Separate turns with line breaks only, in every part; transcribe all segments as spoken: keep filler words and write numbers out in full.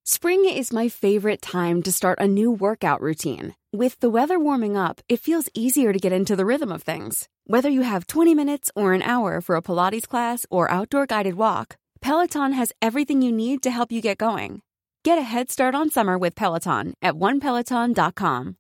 Spring is my favorite time to start a new workout routine. With the weather warming up, it feels easier to get into the rhythm of things. Whether you have twenty minutes or an hour for a Pilates class or outdoor guided walk, Peloton has everything you need to help you get going. Get a head start on summer with Peloton at one peloton dot com.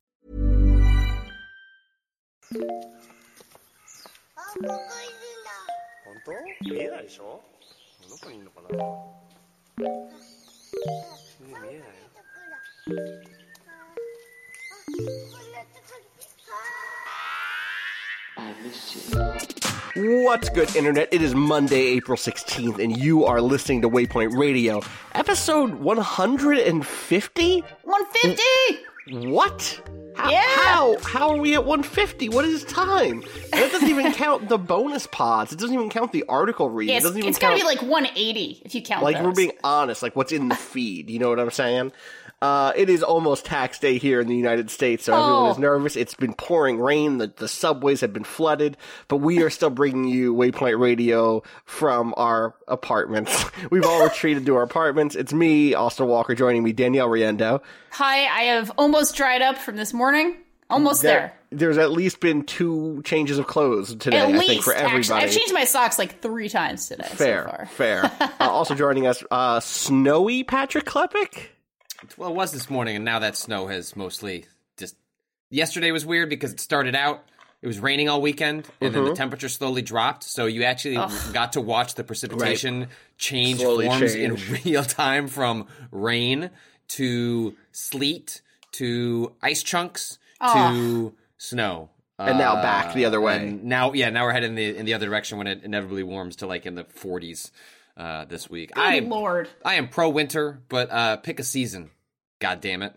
What's good, Internet? It is Monday, April sixteenth, and you are listening to Waypoint Radio, episode one hundred fifty?
one fifty!
What? How,
Yeah!
How? How are we at one fifty? What is time? And that doesn't even count the bonus pods. It doesn't even count the article read.
Yeah,
it
it's,
doesn't even
it's
count,
gotta be like one eighty if you count
like,
those.
we're being honest, like what's in the feed. You know what I'm saying? Uh, it is almost tax day here in the United States, so everyone
Oh.
is nervous. It's been pouring rain. The, the subways have been flooded, but we are still bringing you Waypoint Radio from our apartments. We've all retreated to our apartments. It's me, Austin Walker, joining me, Danielle Riendo.
Hi, I have almost dried up from this morning. Almost there.
There's at least been two changes of clothes today,
At
I
least,
think, for everybody.
actually. I've changed my socks like three times today
fair,
so far.
fair. uh, also joining us, uh, snowy Patrick Klepek.
Well, it was this morning, and now that snow has mostly just... Yesterday was weird because it started out, it was raining all weekend, and
Mm-hmm.
then the temperature slowly dropped, so you actually
Ugh.
got to watch the precipitation
Right.
change
Slowly
forms
change.
in real time from rain to sleet to ice chunks to snow.
And now back the other way.
And now, yeah, now we're heading in the, in the other direction when it inevitably warms to like in the forties uh, this week.
Good
I,
Lord.
I am pro winter, but uh, pick a season. God damn it.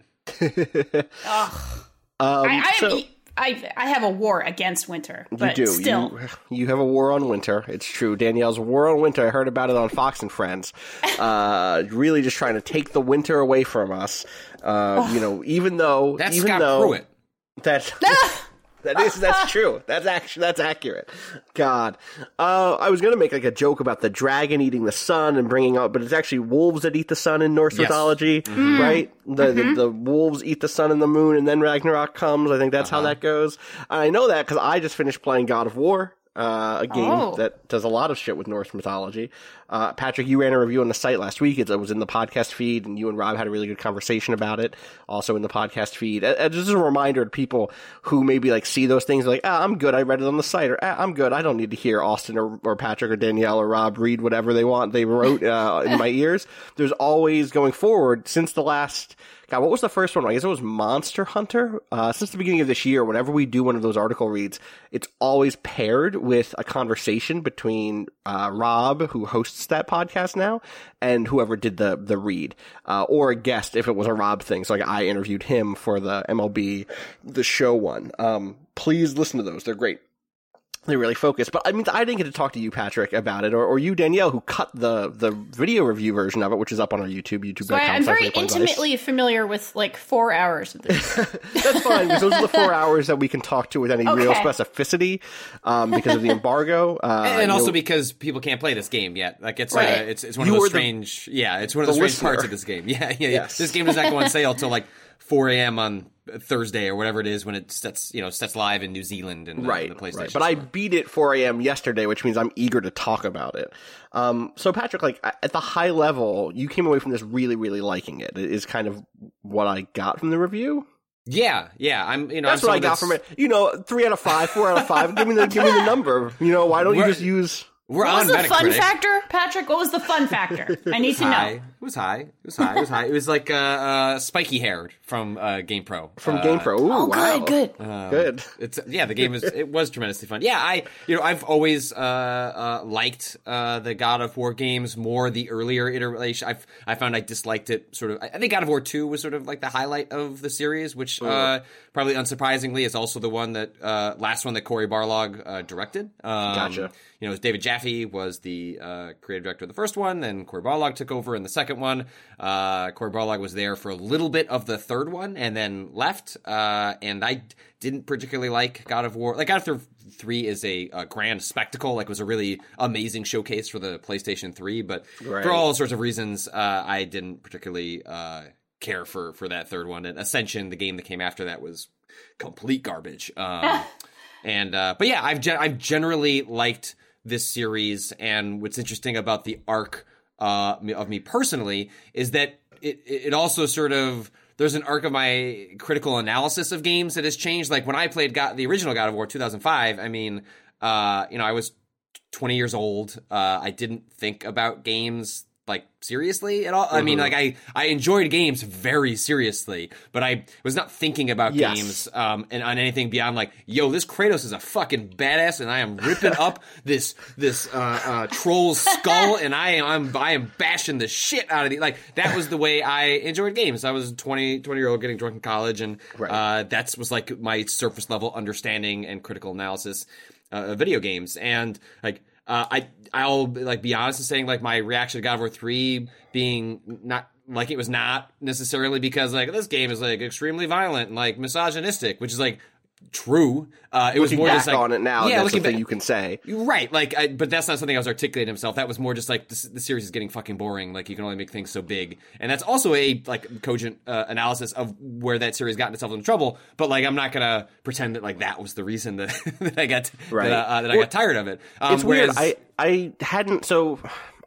Ugh.
Um,
I, I,
so,
I, I have a war against winter,
you
but
do.
still.
You, you have a war on winter. It's true. Danielle's war on winter. I heard about it on Fox and Friends. Uh, really just trying to take the winter away from us. Uh, you know, even though...
That's
even
Scott
though,
Pruitt.
That's... That is, that's true. That's actually, that's accurate. God. Uh, I was gonna make like a joke about the dragon eating the sun and bringing up, but it's actually wolves that eat the sun in Norse
Yes.
mythology, right? The,
Mm-hmm.
the the wolves eat the sun and the moon, and then Ragnarok comes. I think that's
Uh-huh.
how that goes. I know that because I just finished playing God of War. Uh, a game
Oh.
that does a lot of shit with Norse mythology. Uh, Patrick, you ran a review on the site last week. It was in the podcast feed, and you and Rob had a really good conversation about it, also in the podcast feed. And, and just a reminder to people who maybe like see those things like, ah, I'm good, I read it on the site, or ah, I'm good, I don't need to hear Austin or, or Patrick or Danielle or Rob read whatever they want they wrote uh, in my ears. There's always, going forward, since the last... God, what was the first one? I guess it was Monster Hunter. Uh, since the beginning of this year, whenever we do one of those article reads, it's always paired with a conversation between uh, Rob, who hosts that podcast now, and whoever did the the read, uh, or a guest if it was a Rob thing. So like I interviewed him for the M L B The Show one. Um, please listen to those; they're great. They really focus. But I mean, I didn't get to talk to you, Patrick, about it, or, or you, Danielle, who cut the, the video review version of it, which is up on our YouTube, YouTube
So I,
dot com.
I'm very intimately familiar with like four hours of this.
That's fine, because those are the four hours that we can talk to with any real
Okay.
specificity, um, because of the embargo. Uh,
and and
you
also
know,
because people can't play this game yet. Like it's
Right.
uh, it's it's one
You
of
were
those
the-
strange. yeah, it's one of
the
those strange
listener.
parts of this game. Yeah, yeah. yeah.
Yes.
This game does not go on sale till like four a.m. on Thursday or whatever it is when it sets you know sets live in New Zealand and
right,
the PlayStation.
right. But I
Store.
beat it four a.m. yesterday, which means I'm eager to talk about it. Um, so Patrick, like at the high level, you came away from this really, really liking it. It is kind of what I got from the review.
Yeah, yeah. I'm you know
That's
I'm
what I
someone
got
that's-
from it. You know, three out of five, four out of five. give me the give me the number. You know, why don't you
We're-
just use?
We're
What
on
was the fun
Metacritic.
factor, Patrick? What was the fun factor? I need to
High.
know.
It was high. It was high. It was high. It was like uh, uh, spiky haired from uh, GamePro.
From
uh,
GamePro. Ooh,
Oh,
wow.
good, good.
Um,
Good.
It's yeah, the game is it was tremendously fun. Yeah, I you know I've always uh, uh, liked uh, the God of War games more the earlier iteration. I've I found I disliked it sort of. I think God of War two was sort of like the highlight of the series, which uh, probably unsurprisingly is also the one that uh, last one that Cory Barlog uh, directed. Um,
Gotcha.
You know, it was David Jaffe was the uh, creative director of the first one, then Cory Barlog took over in the second one. Uh, Cory Barlog was there for a little bit of the third one and then left. Uh, and I didn't particularly like God of War. Like, God of War three is a, a grand spectacle. Like, it was a really amazing showcase for the PlayStation three. But right. for all sorts of reasons, uh, I didn't particularly uh, care for, for that third one. And Ascension, the game that came after that, was complete garbage. Um, and uh, But yeah, I've gen- I've generally liked this series. And what's interesting about the arc uh, of me personally is that it it also sort of... There's an arc of my critical analysis of games that has changed. Like, when I played God, the original God of War two thousand five, I mean, uh, you know, I was twenty years old. Uh, I didn't think about games, like, seriously at all. Mm-hmm. I mean, like, I, I enjoyed games very seriously, but I was not thinking about yes. games um, and on anything beyond, like, yo, this Kratos is a fucking badass, and I am ripping up this this uh, uh, troll's skull, and I am I'm, I am bashing the shit out of the... Like, that was the way I enjoyed games. I was a twenty, twenty-year-old getting drunk in college, and right. uh, that was, like, my surface-level understanding and critical analysis uh, of video games. And, like... Uh, I I'll like be honest in saying like my reaction to God of War three being not like it was not necessarily because like this game is like extremely violent and like misogynistic, which is like true. Uh, it
looking
was more
back
just like
on it now.
Yeah,
that's something
back,
you can say,
right? Like, I, but that's not something I was articulating himself. That was more just like this, the series is getting fucking boring. Like, you can only make things so big, and that's also a like cogent uh, analysis of where that series got itself into trouble. But like, I'm not gonna pretend that like that was the reason that, that I got
right.
that, uh, that
well,
I got tired of it. Um,
it's
whereas,
weird. I I hadn't so.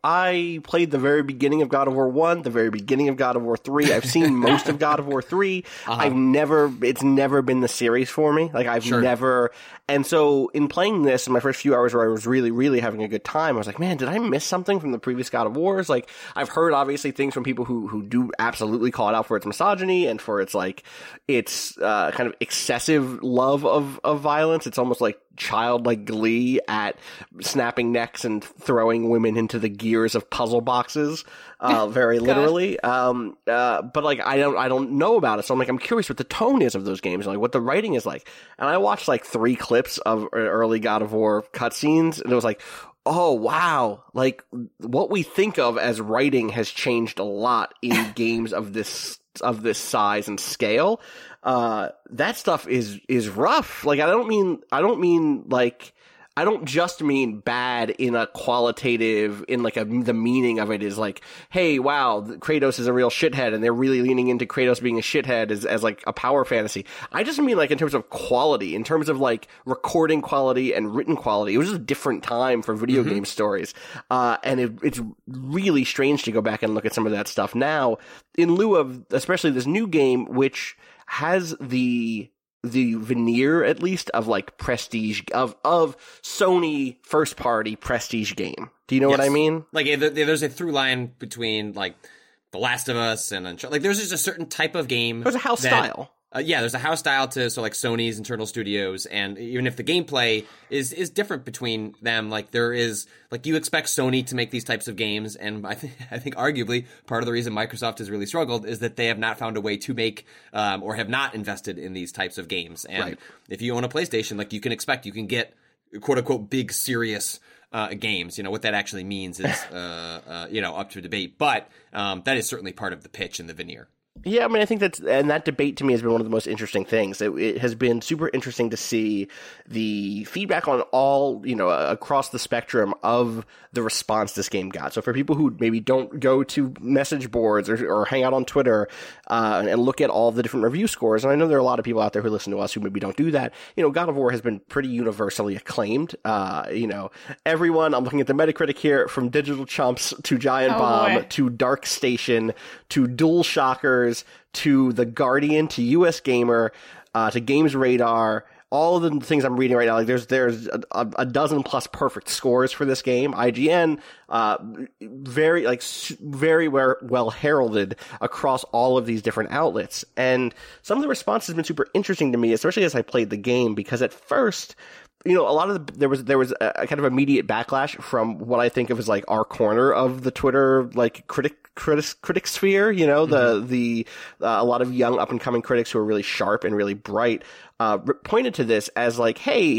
I played the very beginning of God of War one, the very beginning of God of War three. I've seen most of God of War three. Uh-huh. I've never, it's never been the series for me. Like, I've sure. never, and so in playing this in my first few hours where I was really, really having a good time, I was like, man, did I miss something from the previous God of Wars? Like, I've heard obviously things from people who, who do absolutely call it out for its misogyny and for its like, its, uh, kind of excessive love of, of violence. It's almost like childlike glee at snapping necks and throwing women into the gears of puzzle boxes, uh, very literally. Um, uh, but like, I don't, I don't know about it. So I'm like, I'm curious what the tone is of those games, like what the writing is like. And I watched like three clips of early God of War cutscenes, and it was like, oh wow, like what we think of as writing has changed a lot in games of this, of this size and scale. Uh, that stuff is, is rough. Like, I don't mean, I don't mean like, I don't just mean bad in a qualitative, in like a, the meaning of it is like, hey, wow, Kratos is a real shithead, and they're really leaning into Kratos being a shithead as, as like a power fantasy. I just mean like in terms of quality, in terms of like recording quality and written quality. It was just a different time for video mm-hmm. game stories. Uh, and it, it's really strange to go back and look at some of that stuff now in lieu of, especially this new game, which has the, the veneer, at least, of like prestige, of of Sony first party prestige game. Do you know yes. what I mean?
Like, there's a through line between like The Last of Us and Uncharted. Like, there's just a certain type of game.
There's a house
that,
style.
Uh, yeah, there's a house style to so like Sony's internal studios, and even if the gameplay is is different between them, like there is like you expect Sony to make these types of games, and I think I think arguably part of the reason Microsoft has really struggled is that they have not found a way to make um, or have not invested in these types of games. And right. if you own a PlayStation, like you can expect you can get quote unquote big serious uh, games. You know what that actually means is uh, uh, you know up to debate, but um, that is certainly part of the pitch and the veneer.
Yeah, I mean, I think that's, and that debate to me has been one of the most interesting things. It, it has been super interesting to see the feedback on all, you know, uh, across the spectrum of the response this game got. So for people who maybe don't go to message boards or, or hang out on Twitter, uh, and look at all the different review scores, and I know there are a lot of people out there who listen to us who maybe don't do that, you know, God of War has been pretty universally acclaimed. Uh, you know, everyone, I'm looking at the Metacritic here, from Digital Chumps to Giant oh, Bomb boy. to Dark Station to Dual Shockers to The Guardian, to U S Gamer, uh, to Games Radar, all of the things I'm reading right now, like there's there's a, a dozen plus perfect scores for this game. I G N, uh, very like very well, well heralded across all of these different outlets, and some of the response has been super interesting to me, especially as I played the game, because at first, you know, a lot of the, there was, there was a, a kind of immediate backlash from what I think of as like our corner of the Twitter, like critic, critic, critic sphere, you know, mm-hmm. the, the, uh, a lot of young up and coming critics who are really sharp and really bright, uh, pointed to this as like, hey,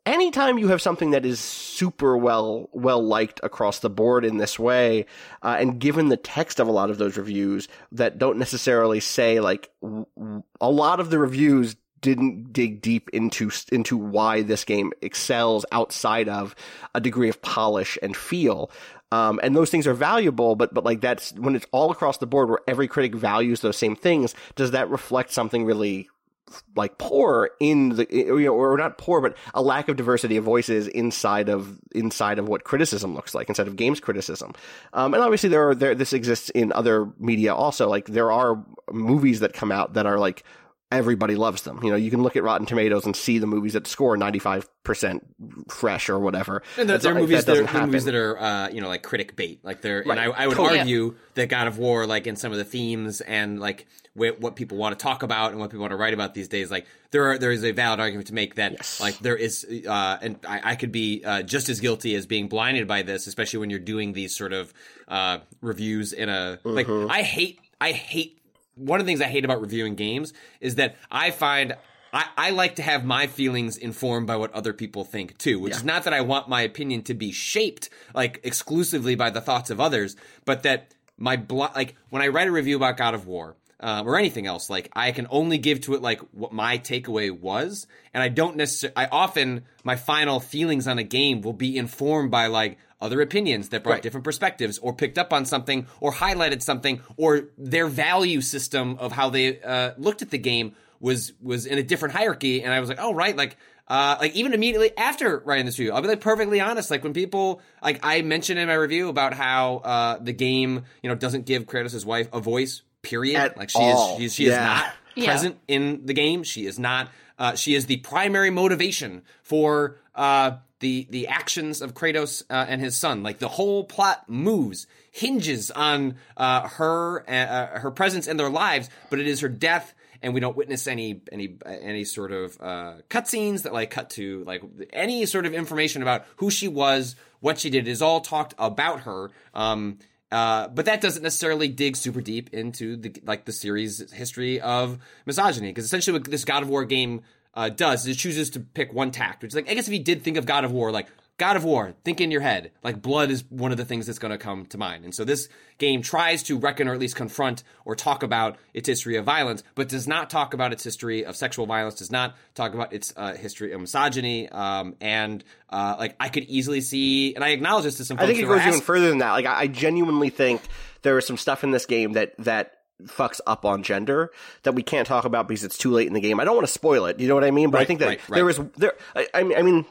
anytime you have something that is super well well liked across the board in this way, uh, and given the text of a lot of those reviews that don't necessarily say, like, w- w- a lot of the reviews didn't dig deep into into why this game excels outside of a degree of polish and feel. Um, and those things are valuable, but but like that's when it's all across the board where every critic values those same things. Does that reflect something really like poor in the, you know, or not poor, but a lack of diversity of voices inside of inside of what criticism looks like, inside of games criticism? Um, and obviously there are there this exists in other media also. Like there are movies that come out that are like, everybody loves them. You know, you can look at Rotten Tomatoes and see the movies that score ninety-five percent fresh or whatever.
And there are movies that, that are movies that are, uh, you know, like critic bait. Like they're, right. and I, I would totally. argue that God of War, like in some of the themes and like wh- what people want to talk about and what people want to write about these days, like there are, there is a valid argument to make that, yes. like there is, uh, and I, I could be uh, just as guilty as being blinded by this, especially when you're doing these sort of uh, reviews in a, mm-hmm. like I hate, I hate. One of the things I hate about reviewing games is that I find I, I like to have my feelings informed by what other people think too, which yeah. is not that I want my opinion to be shaped like exclusively by the thoughts of others, but that my blo- like when I write a review about God of War uh, or anything else, like I can only give to it like what my takeaway was, and I don't necessarily. I often my final feelings on a game will be informed by like other opinions that brought right. different perspectives or picked up on something or highlighted something or their value system of how they uh, looked at the game was was in a different hierarchy. And I was like, oh, right. Like, uh, like even immediately after writing this review, I'll be like perfectly honest. Like when people, like I mentioned in my review about how uh, the game, you know, doesn't give Kratos' wife a voice, period.
At
like she
all.
is, she, she
yeah.
is not
yeah.
present in the game. She is not, uh, she is the primary motivation for, uh, the the actions of Kratos uh, and his son. Like the whole plot moves, hinges on uh, her uh, her presence in their lives, but it is her death, and we don't witness any any any sort of uh, cutscenes that like cut to like any sort of information about who she was, what she did. It is all talked about her. Um, uh, but that doesn't necessarily dig super deep into the like the series history of misogyny, because essentially what this God of War game Uh, does is it chooses to pick one tact, which is like, I guess if you did think of God of War, like God of War, think in your head, like blood is one of the things that's going to come to mind. And so this game tries to reckon or at least confront or talk about its history of violence, but does not talk about its history of sexual violence, does not talk about its uh, history of misogyny. Um, and uh, like I could easily see, and I acknowledge this to some folks.
I think it goes even further than that. Like I, I genuinely think there is some stuff in this game that, that, fucks up on gender that we can't talk about because it's too late in the game. I don't want to spoil it, you know what I mean? But
right,
I think that
right, right.
there is there. I, I mean, I mean,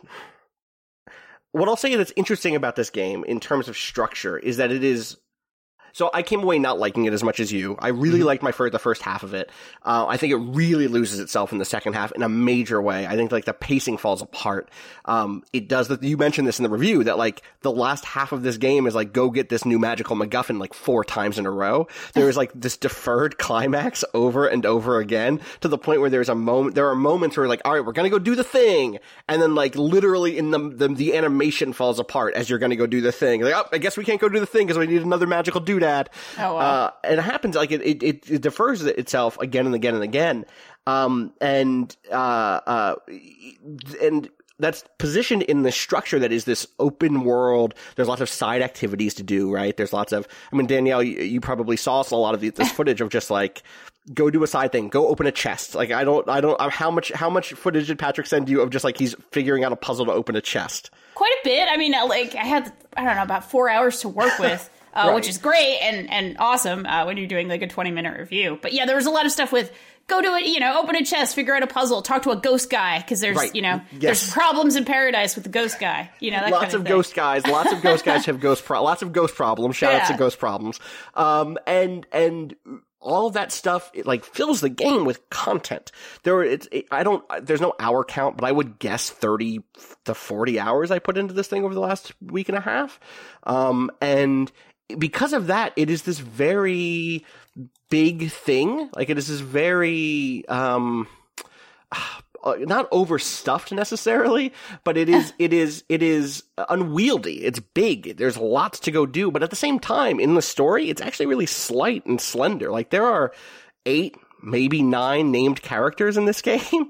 what I'll say that's interesting about this game in terms of structure is that it is. So I came away not liking it as much as you. I really mm-hmm. liked my first, the first half of it. Uh, I think it really loses itself in the second half in a major way. I think like the pacing falls apart. Um, it does that. You mentioned this in the review that like the last half of this game is like go get this new magical MacGuffin like four times in a row. There is like this deferred climax over and over again to the point where there's a moment. There are moments where like, all right, we're gonna go do the thing, and then like literally in the the, the animation falls apart as you're gonna go do the thing. Like, oh, I guess we can't go do the thing because we need another magical dude. Dad.
Oh, wow.
Uh, and it happens like it, it, it, it defers itself again and again and again. Um, and, uh, uh, and that's positioned in the structure that is this open world. There's lots of side activities to do, right? There's lots of, I mean, Danielle, you, you probably saw a lot of the, this footage of just like, go do a side thing, go open a chest. Like, I don't, I don't, how much, how much footage did Patrick send you of just like he's figuring out a puzzle to open a chest?
Quite a bit. I mean, like, I had, I don't know, about four hours to work with. Uh, right. Which is great and, and awesome uh, when you're doing like a twenty minute review. But yeah, there was a lot of stuff with go to it, you know, open a chest, figure out a puzzle, talk to a ghost guy because there's, right. you know, yes. there's problems in paradise with the ghost guy. You know, that
lots
kind of,
of
thing.
ghost guys, lots of ghost guys have ghost pro- lots of ghost problems. Shout
yeah.
out to ghost problems. Um, and and. All of that stuff, it like fills the game with content. There, it's, it, I don't, there's no hour count, but I would guess thirty to forty hours I put into this thing over the last week and a half. Um, and because of that, it is this very big thing. Like it is this very, um, Uh, not overstuffed necessarily, but it is, it is, it is unwieldy. It's big. There's lots to go do, but at the same time, in the story, it's actually really slight and slender. Like there are eight, maybe nine named characters in this game.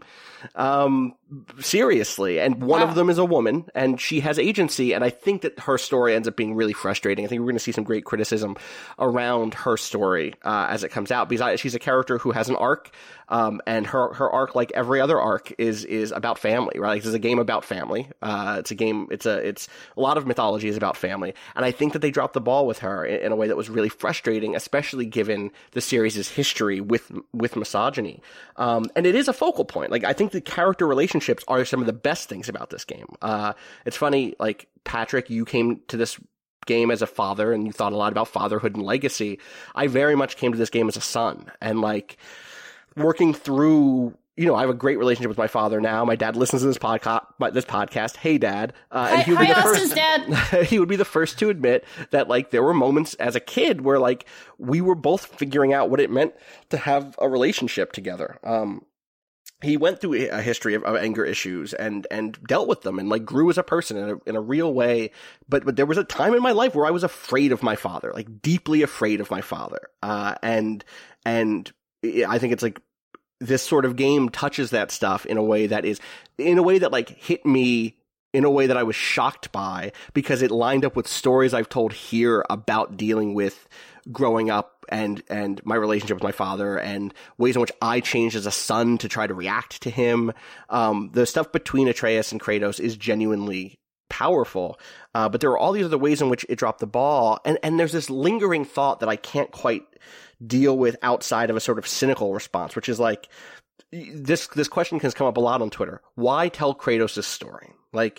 Um, seriously. And one wow. of them is a woman, and she has agency, and I think that her story ends up being really frustrating. I think we're going to see some great criticism around her story uh, as it comes out, because I, she's a character who has an arc, um, and her, her arc, like every other arc, is is about family, right? Like, it's a game about family. Uh, it's a game, it's a, it's, a lot of mythology is about family, and I think that they dropped the ball with her in, in a way that was really frustrating, especially given the series' history with with misogyny. Um, and it is a focal point. Like, I think the character relationships are some of the best things about this game. Uh, it's funny, like, Patrick, you came to this game as a father, and you thought a lot about fatherhood and legacy. I very much came to this game as a son, and, like, working through, you know, I have a great relationship with my father now. My dad listens to this podcast. This podcast, hey Dad, uh, and
hi,
he would be
hi,
the
Austin's
first.
Dad.
He would be the first to admit that, like, there were moments as a kid where, like, we were both figuring out what it meant to have a relationship together. Um, he went through a history of, of anger issues and and dealt with them, and, like, grew as a person in a, in a real way. But but there was a time in my life where I was afraid of my father, like, deeply afraid of my father, uh, and and. I think it's like this sort of game touches that stuff in a way that is, in a way that, like, hit me in a way that I was shocked by, because it lined up with stories I've told here about dealing with growing up and, and my relationship with my father, and ways in which I changed as a son to try to react to him. Um, the stuff between Atreus and Kratos is genuinely powerful. Uh, but there are all these other ways in which it dropped the ball. And, and there's this lingering thought that I can't quite deal with outside of a sort of cynical response, which is like, this this question has come up a lot on Twitter. Why tell Kratos' story? Like,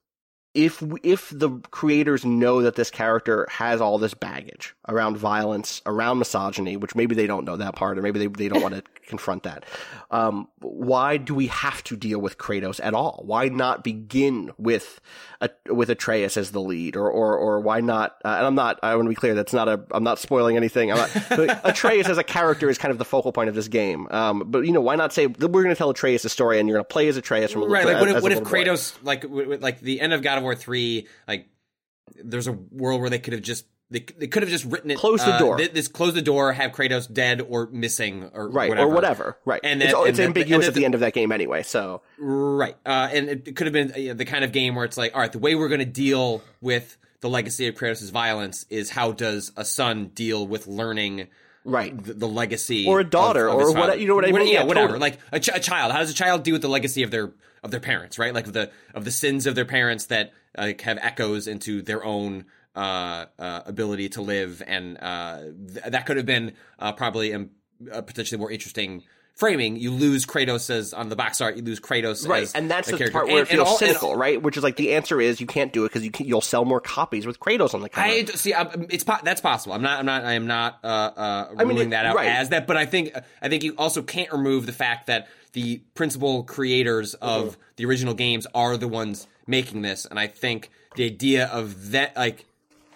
if if the creators know that this character has all this baggage around violence, around misogyny, which maybe they don't know that part, or maybe they they don't want to confront that, um, why do we have to deal with Kratos at all? Why not begin with a, with Atreus as the lead, or or or why not? Uh, and I'm not. I want to be clear. That's not a. I'm not spoiling anything. I'm not, but Atreus as a character is kind of the focal point of this game. Um, but, you know, why not say we're going to tell Atreus' story, and you're going to play as Atreus from
right? Like,
as,
what if,
as
what if
boy.
Kratos, like like the end of God of War three, like, there's a world where they could have just they, they could have just written it,
close the door,
uh, this close the door, have Kratos dead or missing, or
right,
whatever.
or whatever, right?
And then,
it's,
and
it's
then,
ambiguous
and
at the, the end of that game anyway. So
right, uh, and it could have been uh, the kind of game where it's like, all right, the way we're going to deal with the legacy of Kratos' violence is how does a son deal with learning. Right, the, the legacy,
or a daughter,
of, of
or what you know what I mean?
What, yeah,
yeah,
whatever.
Totally.
Like a, ch- a child. How does a child deal with the legacy of their of their parents? Right, like the of the sins of their parents that like have echoes into their own uh, uh, ability to live, and uh, th- that could have been uh, probably a, a potentially more interesting framing. You lose Kratos as on the box art. You lose Kratos,
right?
As
and that's the
character.
part where
and,
it feels
all,
cynical,
and,
right? Which is like the answer is you can't do it because you can, you'll sell more copies with Kratos on the cover.
I see. I'm, it's that's possible. I'm not. I'm not. I am not uh, uh, ruling I mean, it, that out
right.
as that. But I think. I think you also can't remove the fact that the principal creators of mm-hmm. the original games are the ones making this, and I think the idea of that, like.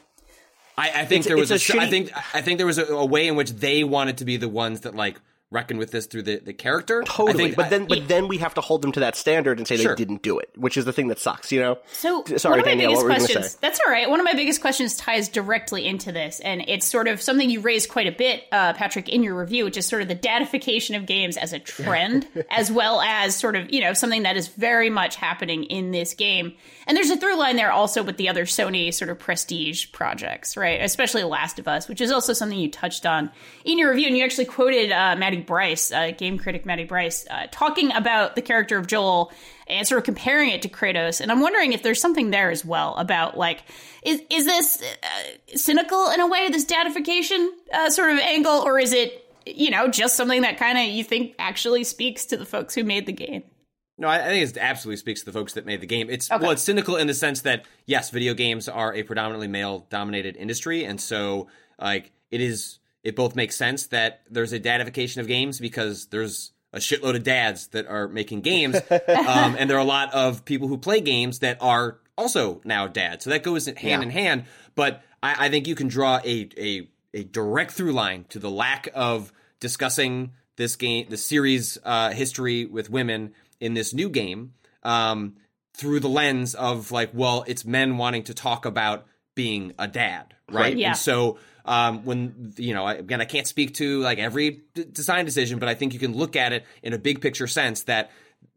I, I think
it's,
there was a, a
shitty...
I think I think there was a, a way in which they wanted to be the ones that like reckon with this through the, the character.
Totally,
think,
but then
I,
but then we have to hold them to that standard and say
sure.
they didn't do it, which is the thing that sucks, you know?
So
sorry,
one of my
Danielle,
biggest
what were you
questions,
going to say?
That's all right. One of my biggest questions ties directly into this, and it's sort of something you raised quite a bit, uh, Patrick, in your review, which is sort of the dadification of games as a trend, as well as sort of, you know, something that is very much happening in this game. And there's a through line there also with the other Sony sort of prestige projects, right? Especially Last of Us, which is also something you touched on in your review. And you actually quoted uh, Maddie Bryce, uh, game critic Maddie Bryce, uh, talking about the character of Joel and sort of comparing it to Kratos. And I'm wondering if there's something there as well about, like, is is this uh, cynical in a way, this dadification uh, sort of angle, or is it, you know, just something that kind of you think actually speaks to the folks who made the game?
No, I think it absolutely speaks to the folks that made the game. It's
okay.
Well, it's cynical in the sense that, yes, video games are a predominantly male-dominated industry, and so like it is, it both makes sense that there's a dadification of games because there's a shitload of dads that are making games, um, and there are a lot of people who play games that are also now dads. So that goes hand
yeah.
in hand. But I, I think you can draw a, a a direct through line to the lack of discussing this game, the series uh, history with women in this new game, um, through the lens of like, well, it's men wanting to talk about being a dad, right?
right. Yeah.
And so um, when, you know, again, I can't speak to like every d- design decision, but I think you can look at it in a big picture sense that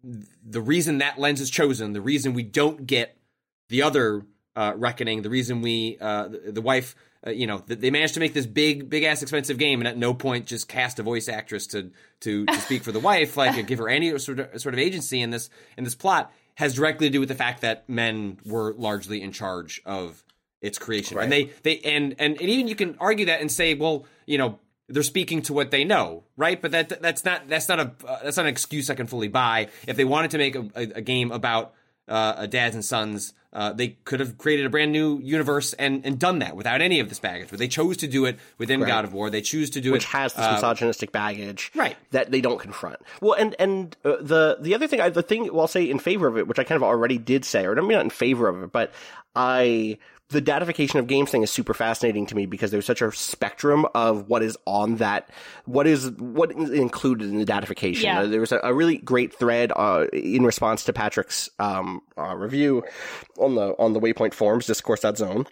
the reason that lens is chosen, the reason we don't get the other uh, Reckoning, the reason we uh, the, the wife, uh, you know, they managed to make this big, big ass expensive game, and at no point just cast a voice actress to to, to speak for the wife, like give her any sort of sort of agency in this in this plot, has directly to do with the fact that men were largely in charge of its creation, right. and they they and, and and even you can argue that and say, well, you know, they're speaking to what they know, right? But that that's not that's not a uh, that's not an excuse I can fully buy. If they wanted to make a, a, a game about uh, dads and sons, uh, they could have created a brand new universe and, and done that without any of this baggage. But they chose to do it within right. God of War. They choose to do
Which
it,
which has this uh, misogynistic baggage,
right?
That they don't confront. Well, and and uh, the the other thing, I, the thing, well, I'll say in favor of it, which I kind of already did say, or I mean not in favor of it, but I. The datification of games thing is super fascinating to me because there's such a spectrum of what is on that, what is what is included in the datification.
Yeah.
Uh, there was a, a really great thread uh, in response to Patrick's um, uh, review on the on the Waypoint forums, discourse dot zone.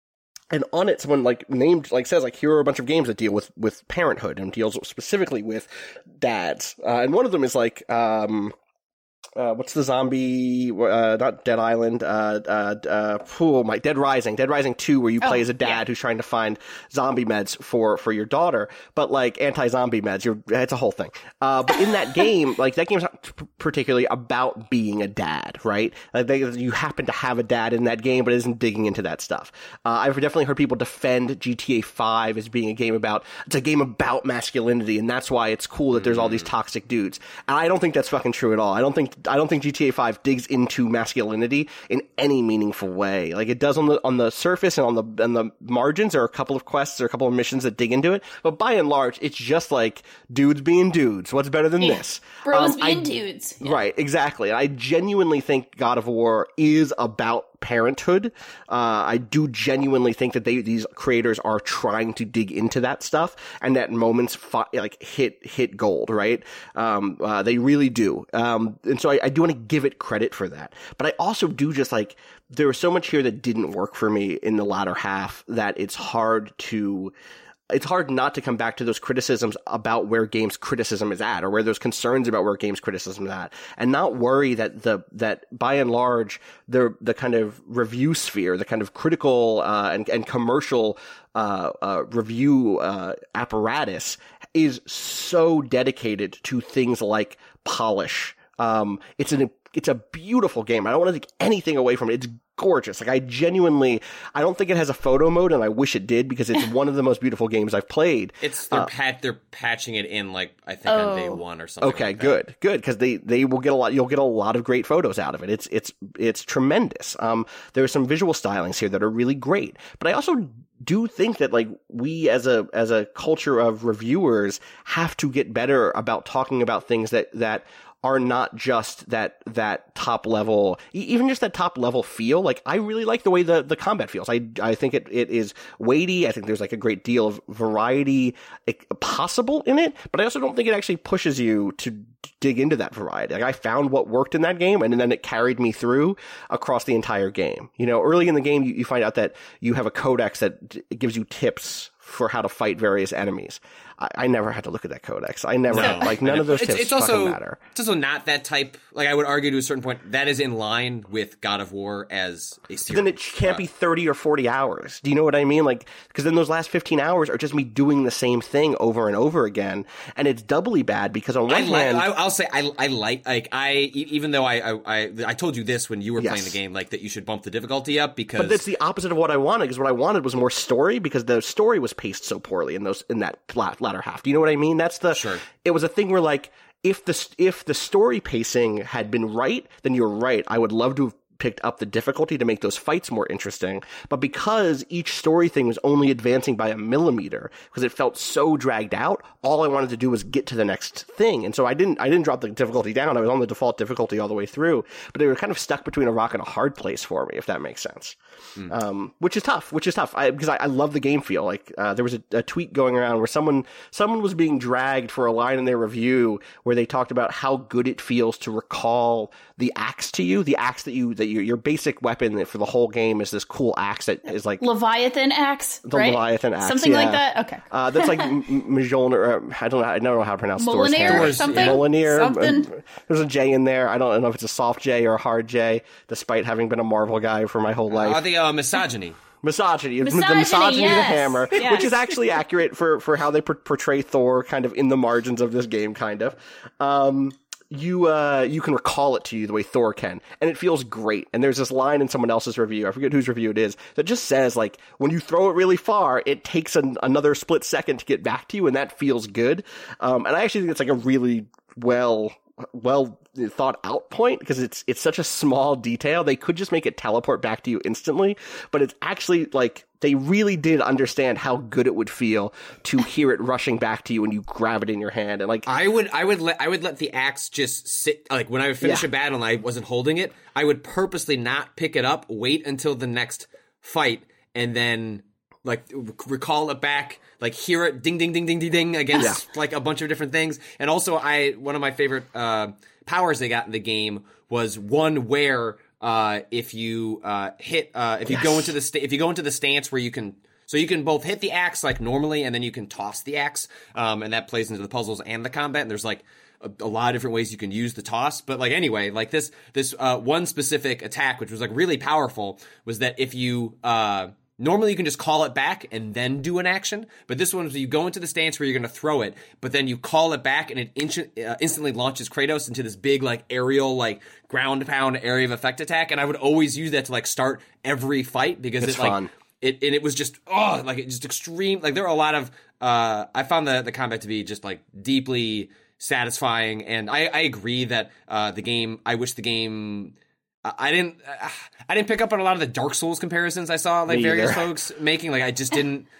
And on it, someone like named, like says, like, here are a bunch of games that deal with, with parenthood and deals specifically with dads. Uh, and one of them is like, um, Uh, what's the zombie, uh, not Dead Island, uh, uh, uh, oh my, Dead Rising, Dead Rising two, where you play
oh,
as a dad
yeah.
who's trying to find zombie meds for, for your daughter, but like anti-zombie meds, you're, it's a whole thing. Uh, but in that game, like that game's not p- particularly about being a dad, right? Like they, you happen to have a dad in that game, but it isn't digging into that stuff. Uh, I've definitely heard people defend G T A five as being a game about, it's a game about masculinity, and that's why it's cool that there's all these toxic dudes. And I don't think that's fucking true at all. I don't think, I don't think G T A five digs into masculinity in any meaningful way. Like it does on the on the surface and on the on the margins. There are a couple of quests or a couple of missions that dig into it, but by and large, it's just like dudes being dudes. What's better than
yeah.
this?
Bros
um,
being
I,
dudes. Yeah.
Right, exactly. I genuinely think God of War is about parenthood. Uh, I do genuinely think that they, these creators are trying to dig into that stuff, and that moments fi- like hit hit gold, right? Um, uh, they really do. Um, and so I, I do want to give it credit for that. But I also do just like, there was so much here that didn't work for me in the latter half that it's hard to it's hard not to come back to those criticisms about where games criticism is at, or where there's concerns about where games criticism is at, and not worry that the, that by and large, the, the kind of review sphere, the kind of critical, uh, and, and commercial, uh, uh, review, uh, apparatus is so dedicated to things like polish. Um, it's an, it's a beautiful game. I don't want to take anything away from it. It's gorgeous. Like I genuinely, I don't think it has a photo mode, and I wish it did because it's one of the most beautiful games I've played.
It's they're
uh,
pat they're patching it in like I think
oh.
on day one or something.
Okay,
like
good, good, because they they will get a lot. You'll get a lot of great photos out of it. It's it's it's tremendous. Um, there are some visual stylings here that are really great, but I also do think that like we as a as a culture of reviewers have to get better about talking about things that that. are not just that, that top level, even just that top level feel. Like, I really like the way the, the combat feels. I, I think it, it is weighty. I think there's like a great deal of variety possible in it, but I also don't think it actually pushes you to dig into that variety. Like, I found what worked in that game, and then it carried me through across the entire game. You know, early in the game, you, you find out that you have a codex that d- gives you tips for how to fight various enemies. I, I never had to look at that codex. I never,
No.
like, none of those
it's,
tips
it's also,
fucking matter.
It's also not that type, like, I would argue to a certain point, that is in line with God of War as a series.
Then it can't
uh,
be thirty or forty hours. Do you know what I mean? Like, because then those last fifteen hours are just me doing the same thing over and over again, and it's doubly bad because on one
I like,
hand,
I, I'll say I, I like like I even though I, I I I told you this when you were
Yes.
playing the game, like that you should bump the difficulty up because
but that's the opposite of what I wanted. Because what I wanted was more story, because the story was paced so poorly in those in that latter half. Do you know what I mean? That's the.
Sure.
It was a thing where, like, if the if the story pacing had been right, then you're right. I would love to have picked up the difficulty to make those fights more interesting. But because each story thing was only advancing by a millimeter, because it felt so dragged out, all I wanted to do was get to the next thing. And so I didn't I didn't drop the difficulty down. I was on the default difficulty all the way through. But they were kind of stuck between a rock and a hard place for me, if that makes sense. Mm. Um, which is tough, which is tough. I, because I, I love the game feel. Like, uh, there was a, a tweet going around where someone someone was being dragged for a line in their review where they talked about how good it feels to recall the axe to you, the axe that you that your your basic weapon for the whole game is this cool axe that is like
Leviathan axe,
the
right?
Leviathan axe,
something
yeah.
like that. Okay,
uh, that's like Mjolnir. I don't know. I don't know how to pronounce Thor's
Mjolnir
hammer.
or something.
Mjolnir.
Something.
There's a J in there. I don't know if it's a soft J or a hard J. Despite having been a Marvel guy for my whole life,
uh, the uh, misogyny.
Misogyny.
Misogyny,
the misogyny
yes.
of the hammer,
Yes.
which is actually accurate for, for how they por- portray Thor kind of in the margins of this game, kind of. Um, you uh, you can recall it to you the way Thor can, and it feels great. And there's this line in someone else's review, I forget whose review it is, that just says, like, when you throw it really far, it takes an, another split second to get back to you, and that feels good. Um, and I actually think it's like a really well... well thought out point, because it's it's such a small detail. They could just make it teleport back to you instantly, but it's actually like they really did understand how good it would feel to hear it rushing back to you when you grab it in your hand. And like
I would I would let I would let the axe just sit, like when I would finish
Yeah.
a battle and I wasn't holding it, I would purposely not pick it up, wait until the next fight, and then like recall it back, like hear it ding ding ding ding ding ding against
Yeah.
like a bunch of different things. And also I one of my favorite uh powers they got in the game was one where uh if you uh hit uh if you
Yes.
go into the sta- if you go into the stance where you can so you can both hit the axe like normally and then you can toss the axe, um and that plays into the puzzles and the combat, and there's like a, a lot of different ways you can use the toss. But like anyway, like this this uh one specific attack which was like really powerful was that if you uh normally you can just call it back and then do an action, but this one is you go into the stance where you're going to throw it, but then you call it back and it in- uh, instantly launches Kratos into this big like aerial like ground pound area of effect attack, and I would always use that to like start every fight because
It's
it like
fun.
it and it was just oh like it just extreme, like there are a lot of uh I found the the combat to be just like deeply satisfying, and I I agree that uh the game I wish the game I didn't. I didn't pick up on a lot of the Dark Souls comparisons I saw, like
Me
various
either.
folks making. Like I just didn't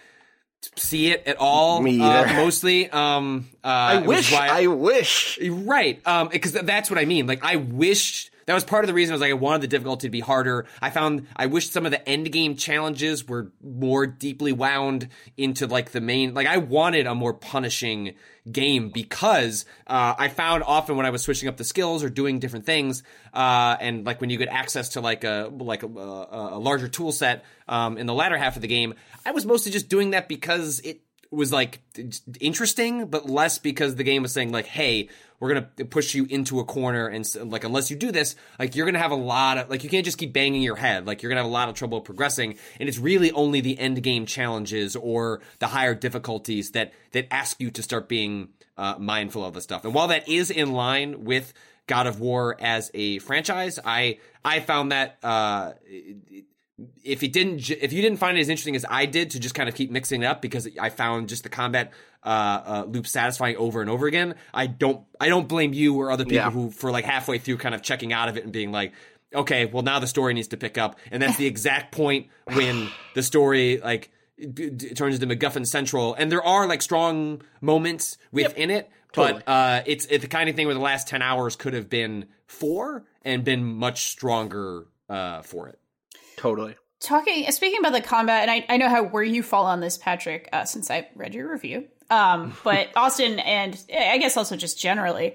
see it at all.
Me
uh,
either.
mostly, um, uh,
I
it was
wish,
why-
I wish.
right? Um, because that's what I mean. Like I wish that was part of the reason I was like I wanted the difficulty to be harder. I found I wish some of the end game challenges were more deeply wound into like the main. Like I wanted a more punishing game because uh, I found often when I was switching up the skills or doing different things, uh, and like when you get access to like a like a, a, a larger tool set um, in the latter half of the game, I was mostly just doing that because it was like interesting, but less because the game was saying like, hey, we're going to push you into a corner. And like, unless you do this, like you're going to have a lot of, like, you can't just keep banging your head. Like you're going to have a lot of trouble progressing. And it's really only the end game challenges or the higher difficulties that, that ask you to start being uh, mindful of the stuff. And while that is in line with God of War as a franchise, I, I found that, uh, it, if it didn't, if you didn't find it as interesting as I did to just kind of keep mixing it up because I found just the combat uh, uh, loop satisfying over and over again, I don't, I don't blame you or other people
Yeah.
who for like halfway through kind of checking out of it and being like, okay, well now the story needs to pick up, and that's the exact point when the story like d- d- turns into MacGuffin Central, and there are like strong moments within it,
Totally.
but uh, it's it's the kind of thing where the last ten hours could have been for and been much stronger uh, for it.
Totally.
Talking, speaking about the combat, and I, I know how where you fall on this, Patrick, uh, since I read your review. Um, but Austin, and I guess also just generally,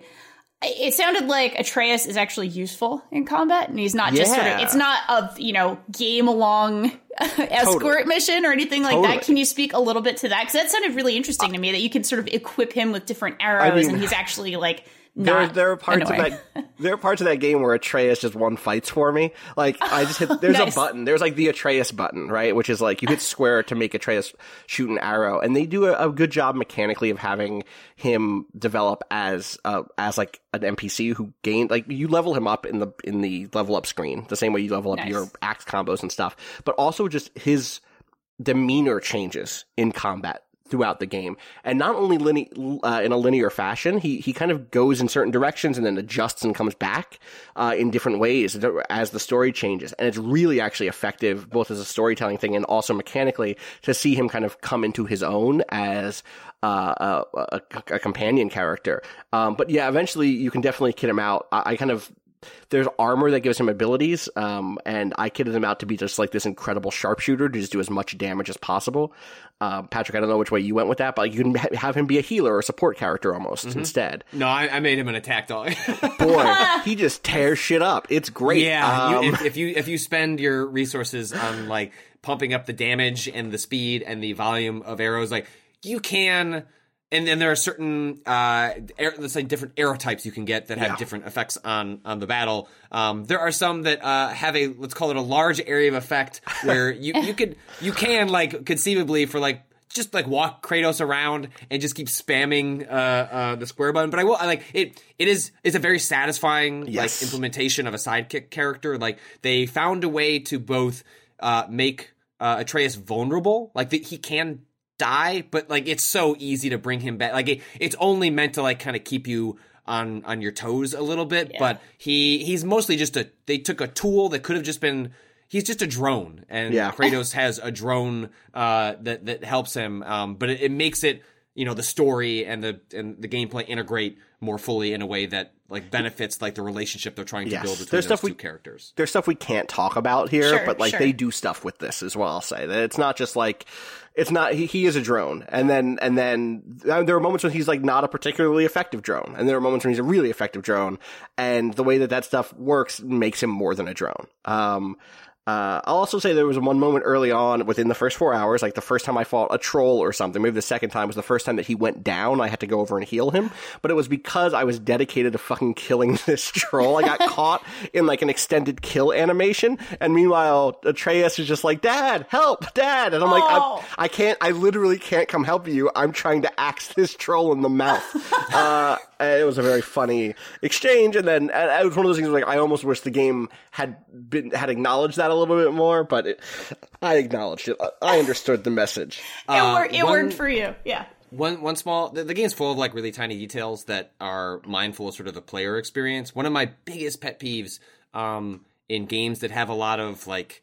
it sounded like Atreus is actually useful in combat, and he's not just sort of,
Yeah.
it's not a, you know, game along escort
Totally.
mission or anything like
Totally.
that. Can you speak a little bit to that? Because that sounded really interesting to me, that you can sort of equip him with different arrows,
mean,
and he's actually like
There,
not
there are parts
annoying.
of that. There are parts of that game where Atreus just won fights for me. Like I just hit. There's
Nice.
a button. There's like the Atreus button, right? Which is like you hit square to make Atreus shoot an arrow, and they do a, a good job mechanically of having him develop as uh, as like an N P C who gained like you level him up in the in the level up screen the same way you level up
Nice.
your axe combos and stuff, but also just his demeanor changes in combat throughout the game, and not only line- uh, in a linear fashion, he he kind of goes in certain directions and then adjusts and comes back uh, in different ways as the story changes, and it's really actually effective both as a storytelling thing and also mechanically to see him kind of come into his own as uh, a, a, a companion character. Um, but yeah, eventually you can definitely kid him out. I, I kind of there's armor that gives him abilities, um, and I kitted him out to be just like this incredible sharpshooter to just do as much damage as possible. Uh, Patrick, I don't know which way you went with that, but like, you can ha- have him be a healer or a support character almost mm-hmm. instead.
No, I, I made him an attack dog.
Boy, he just tears shit up. It's great.
Yeah,
um,
you, if, if you if you spend your resources on like pumping up the damage and the speed and the volume of arrows, like you can. And then there are certain, uh, air, let's say different arrow types you can get that have
yeah.
different effects on, on the battle. Um, there are some that, uh, have a, let's call it a large area of effect where you, you could, you can like conceivably for like, just like walk Kratos around and just keep spamming, uh, uh, the square button. But I will, I like it, it is, it's a very satisfying,
yes.
like implementation of a sidekick character. Like they found a way to both, uh, make, uh, Atreus vulnerable. Like the, he can die, but like it's so easy to bring him back. Like it, it's only meant to like kind of keep you on on your toes a little bit. Yeah. But he he's mostly just a. They took a tool that could have just been. He's just a drone, and
yeah.
Kratos has a drone uh, that that helps him. Um, but it, it makes it, you know, the story and the and the gameplay integrate more fully in a way that like benefits like the relationship they're trying to
yes.
build between
there's
those
stuff
two
we,
characters.
There's stuff we can't talk about here,
sure,
but like
sure.
they do stuff with this as well. I'll say that it's not just like it's not he, he is a drone, and then and then there are moments when he's like not a particularly effective drone, and there are moments when he's a really effective drone, and the way that that stuff works makes him more than a drone. Um, Uh, I'll also say there was one moment early on within the first four hours, like the first time I fought a troll or something, maybe the second time was the first time that he went down. I had to go over and heal him, but it was because I was dedicated to fucking killing this troll. I got caught in like an extended kill animation, and meanwhile Atreus is just like, "Dad, help, Dad!" And I'm like,
oh.
I, I can't, I literally can't come help you. I'm trying to axe this troll in the mouth. uh, it was a very funny exchange, and then and it was one of those things where, like, I almost wish the game had been had acknowledged that a little bit more, but it, I acknowledged it. I understood the message.
It, uh, wor- it
one,
worked for you, yeah.
One one small the, the game's full of like really tiny details that are mindful of sort of the player experience. One of my biggest pet peeves um, in games that have a lot of like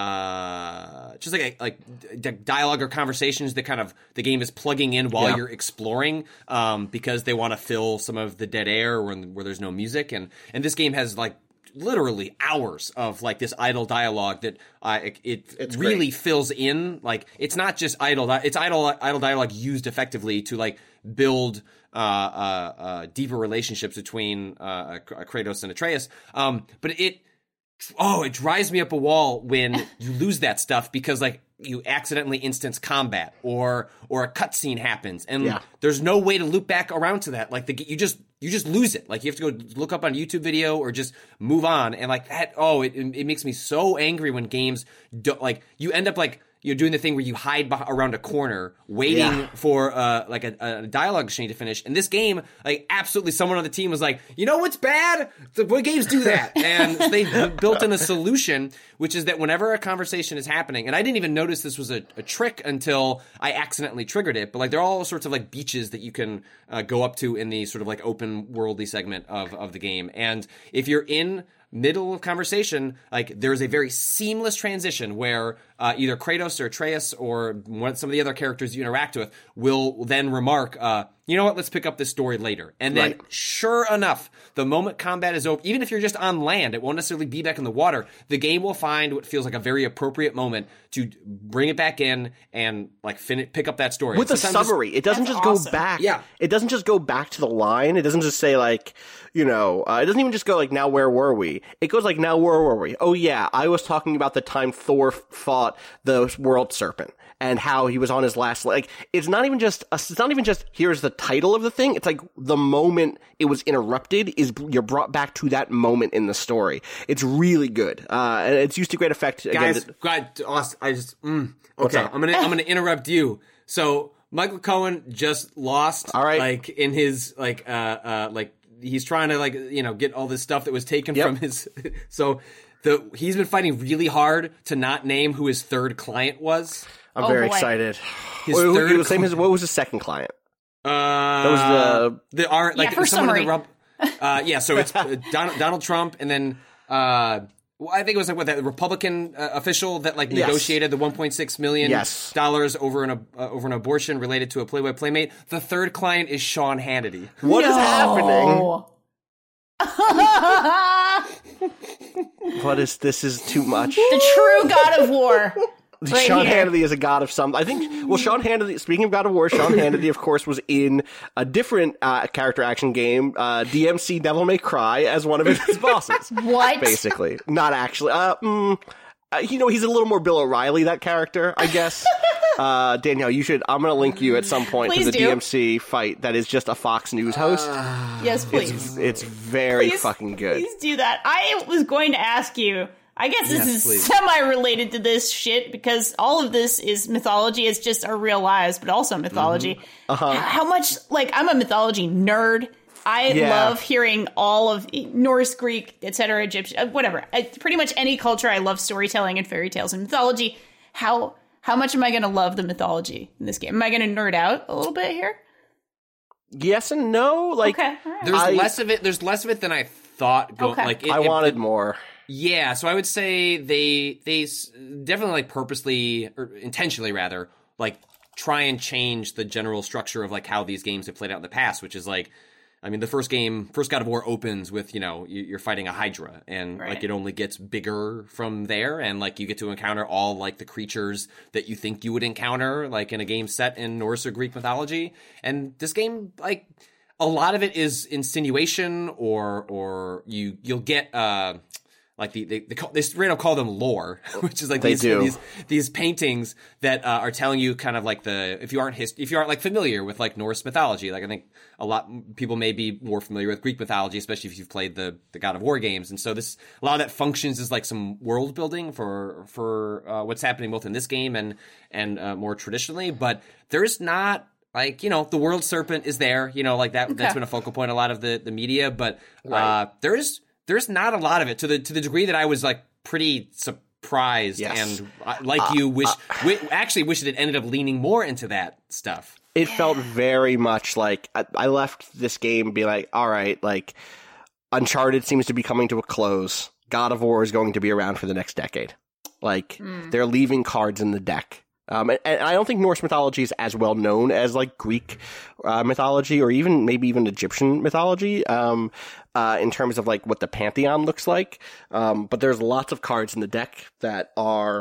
uh, just like like dialogue or conversations that kind of the game is plugging in while yeah. you're exploring um, because they want to fill some of the dead air where, where there's no music, and and this game has like literally hours of like this idle dialogue that uh, it, it
it's
really
great.
fills in. Like it's not just idle, it's idle idle dialogue used effectively to like build uh, uh, uh, deeper relationships between uh, Kratos and Atreus. Um, but it oh, it drives me up a wall when you lose that stuff because like you accidentally instance combat or or a cutscene happens and
yeah.
there's no way to loop back around to that. Like the, you just you just lose it. Like you have to go look up on a YouTube video or just move on. And like that, oh, it it makes me so angry when games don't like you end up like. You're doing the thing where you hide behind, around a corner, waiting
yeah.
for uh, like a, a dialogue exchange to finish. And this game, like absolutely, someone on the team was like, "You know what's bad? The what games do that?" And they built in a solution, which is that whenever a conversation is happening, and I didn't even notice this was a, a trick until I accidentally triggered it. But like, there are all sorts of like beaches that you can uh, go up to in the sort of like open worldy segment of of the game. And if you're in middle of conversation, like there's a very seamless transition where uh, either Kratos or Atreus or one, some of the other characters you interact with will then remark, uh, you know what, let's pick up this story later. And then
right.
sure enough, the moment combat is over, even if you're just on land, it won't necessarily be back in the water, the game will find what feels like a very appropriate moment to bring it back in and like fin- pick up that story.
With a summary. Just, it doesn't just
awesome.
go back.
Yeah.
It doesn't just go back to the line. It doesn't just say like, you know, uh, it doesn't even just go like, now where were we? It goes like, now where were we? Oh yeah, I was talking about the time Thor fought the world serpent and how he was on his last leg. Like, it's not even just, it's not even just, here's the title of the thing. It's like the moment it was interrupted is you're brought back to that moment in the story. It's really good. Uh, and it's used to great effect.
Guys,
again,
God, Austin, I just, mm,
What's
okay,
up?
I'm gonna, I'm gonna interrupt you. So, Michael Cohen just lost,
all right.
like, in his, like, uh, uh, like, he's trying to, like, you know, get all this stuff that was taken
Yep.
from his, so, the, he's been fighting really hard to not name who his third client was.
I'm
Oh,
very
boy.
excited.
His
Wait,
third
wait, same
cli-
as, what was his second client?
Uh,
That was the-
the R, like,
Yeah, for
someone in
summary.
the, rub, uh, yeah, so it's uh, Donald, Donald Trump, and then, uh, well, I think it was like what that Republican uh, official that like
Yes.
negotiated the one point six million
Yes.
dollars over an uh, over an abortion related to a Playboy Playmate. The third client is Sean Hannity.
What is happening?
happening?
What is this? Is too much.
The true God of War. Right
Sean
here.
Hannity is a god of some. I think. Well, Sean Hannity. Speaking of God of War, Sean Hannity, of course, was in a different uh, character action game, uh, D M C Devil May Cry, as one of his bosses.
What?
Basically, not actually. Uh, mm, uh, you know, he's a little more Bill O'Reilly, that character, I guess. uh, Danielle, you should. I'm going to link you at some point
Please
to the
do.
D M C fight. That is just a Fox News host.
Uh,
Yes, please.
It's, it's very
Please-
fucking good.
Please do that. I was going to ask you. I guess this
Yes,
is
please.
semi-related to this shit because all of this is mythology. It's just our real lives, but also mythology.
Mm-hmm. Uh-huh.
H- How much, like, I'm a mythology nerd. I
Yeah.
love hearing all of Norse, Greek, et cetera, Egyptian, uh, whatever. I, pretty much any culture. I love storytelling and fairy tales and mythology. How how much am I going to love the mythology in this game? Am I going to nerd out a little bit here?
Yes and no. Like,
Okay, all right.
There's
I-
less of it. There's less of it than I thought. Go,
Okay.
Like it,
I
it-
wanted more.
Yeah, so I would say they they s- definitely like purposely or intentionally rather like try and change the general structure of like how these games have played out in the past, which is like, I mean, the first game, first God of War opens with, you know, you- you're fighting a Hydra, and
Right.
like it only gets bigger from there, and like you get to encounter all like the creatures that you think you would encounter like in a game set in Norse or Greek mythology, and this game like a lot of it is insinuation or or you you'll get uh like the they they, call, they straight up call them lore, which is like
They
these,
do.
these these paintings that uh, are telling you kind of like the if you aren't hist- if you aren't like familiar with like Norse mythology, like I think a lot people may be more familiar with Greek mythology, especially if you've played the the God of War games, and so this a lot of that functions as like some world building for for uh, what's happening both in this game and and uh, more traditionally, but there's not. Like, you know, the world serpent is there, you know, like that, that's been a focal point, a lot of the, the media, but,
Right.
uh, there's, there's not a lot of it to the, to the degree that I was like pretty surprised
Yes.
and uh, like you wish, wi- actually wish that it ended up leaning more into that stuff.
It felt very much like I, I left this game being like, all right, like Uncharted seems to be coming to a close. God of War is going to be around for the next decade. Like they're leaving cards in the deck. Um, and, and I don't think Norse mythology is as well known as like Greek uh, mythology or even maybe even Egyptian mythology um, uh, in terms of like what the pantheon looks like. Um, but there's lots of cards in the deck that are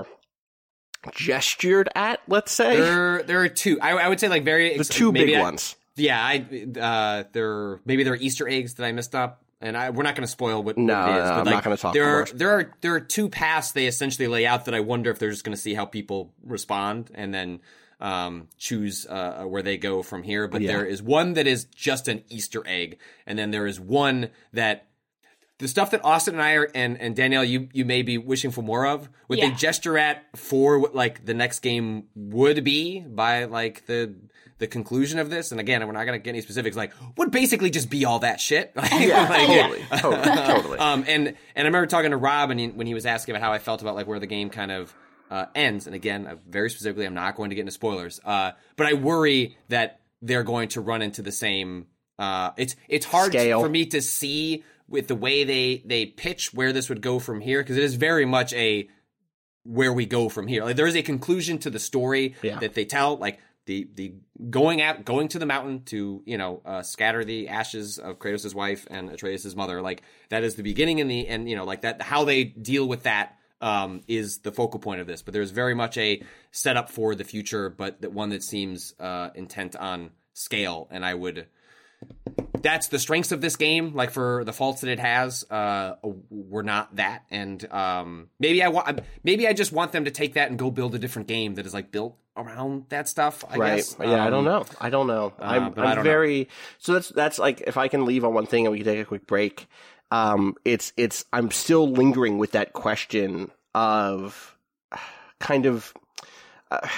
gestured at, let's say.
There, there are two, I, I would say like very,
The two
maybe
big
I-
ones.
Yeah. I, uh, there, maybe there are Easter eggs that I missed up. And I, we're not going to spoil what,
No,
what it is.
no,
but
I'm
like,
not gonna talk
There
the
are
worst.
there are there are two paths they essentially lay out that I wonder if they're just going to see how people respond and then um, choose uh, where they go from here. But
Yeah.
there is one that is just an Easter egg, and then there is one that the stuff that Austin and I are and and Danielle you you may be wishing for more of. What
Yeah.
they gesture at for what like the next game would be by like the. The conclusion of this, and again, we're not going to get any specifics, like, would basically just be all that shit. Like,
Yeah,
like,
totally, totally, totally.
Um, and, and I remember talking to Rob and he, when he was asking about how I felt about, like, where the game kind of uh, ends. And again, uh, very specifically, I'm not going to get into spoilers. Uh, but I worry that they're going to run into the same, uh, it's, it's hard
Scale.
for me to see with the way they, they pitch where this would go from here, because it is very much a, where we go from here. Like, there is a conclusion to the story
Yeah.
that they tell, like, The, the going out going to the mountain to you know uh, scatter the ashes of Kratos' wife and Atreus' mother, like that is the beginning and the and you know like that how they deal with that um, is the focal point of this. But there's very much a setup for the future, but that one that seems uh, intent on scale. And I would that's the strengths of this game. Like for the faults that it has, uh, we're not that. And um, maybe I want maybe I just want them to take that and go build a different game that is like built around that stuff. I
right.
guess.
Yeah, I
Um,
don't know. I don't know.
uh,
I'm,
but I
I'm
don't know.
very so that's that's like if I can leave on one thing and we can take a quick break. Um, it's it's I'm still lingering with that question of kind of uh,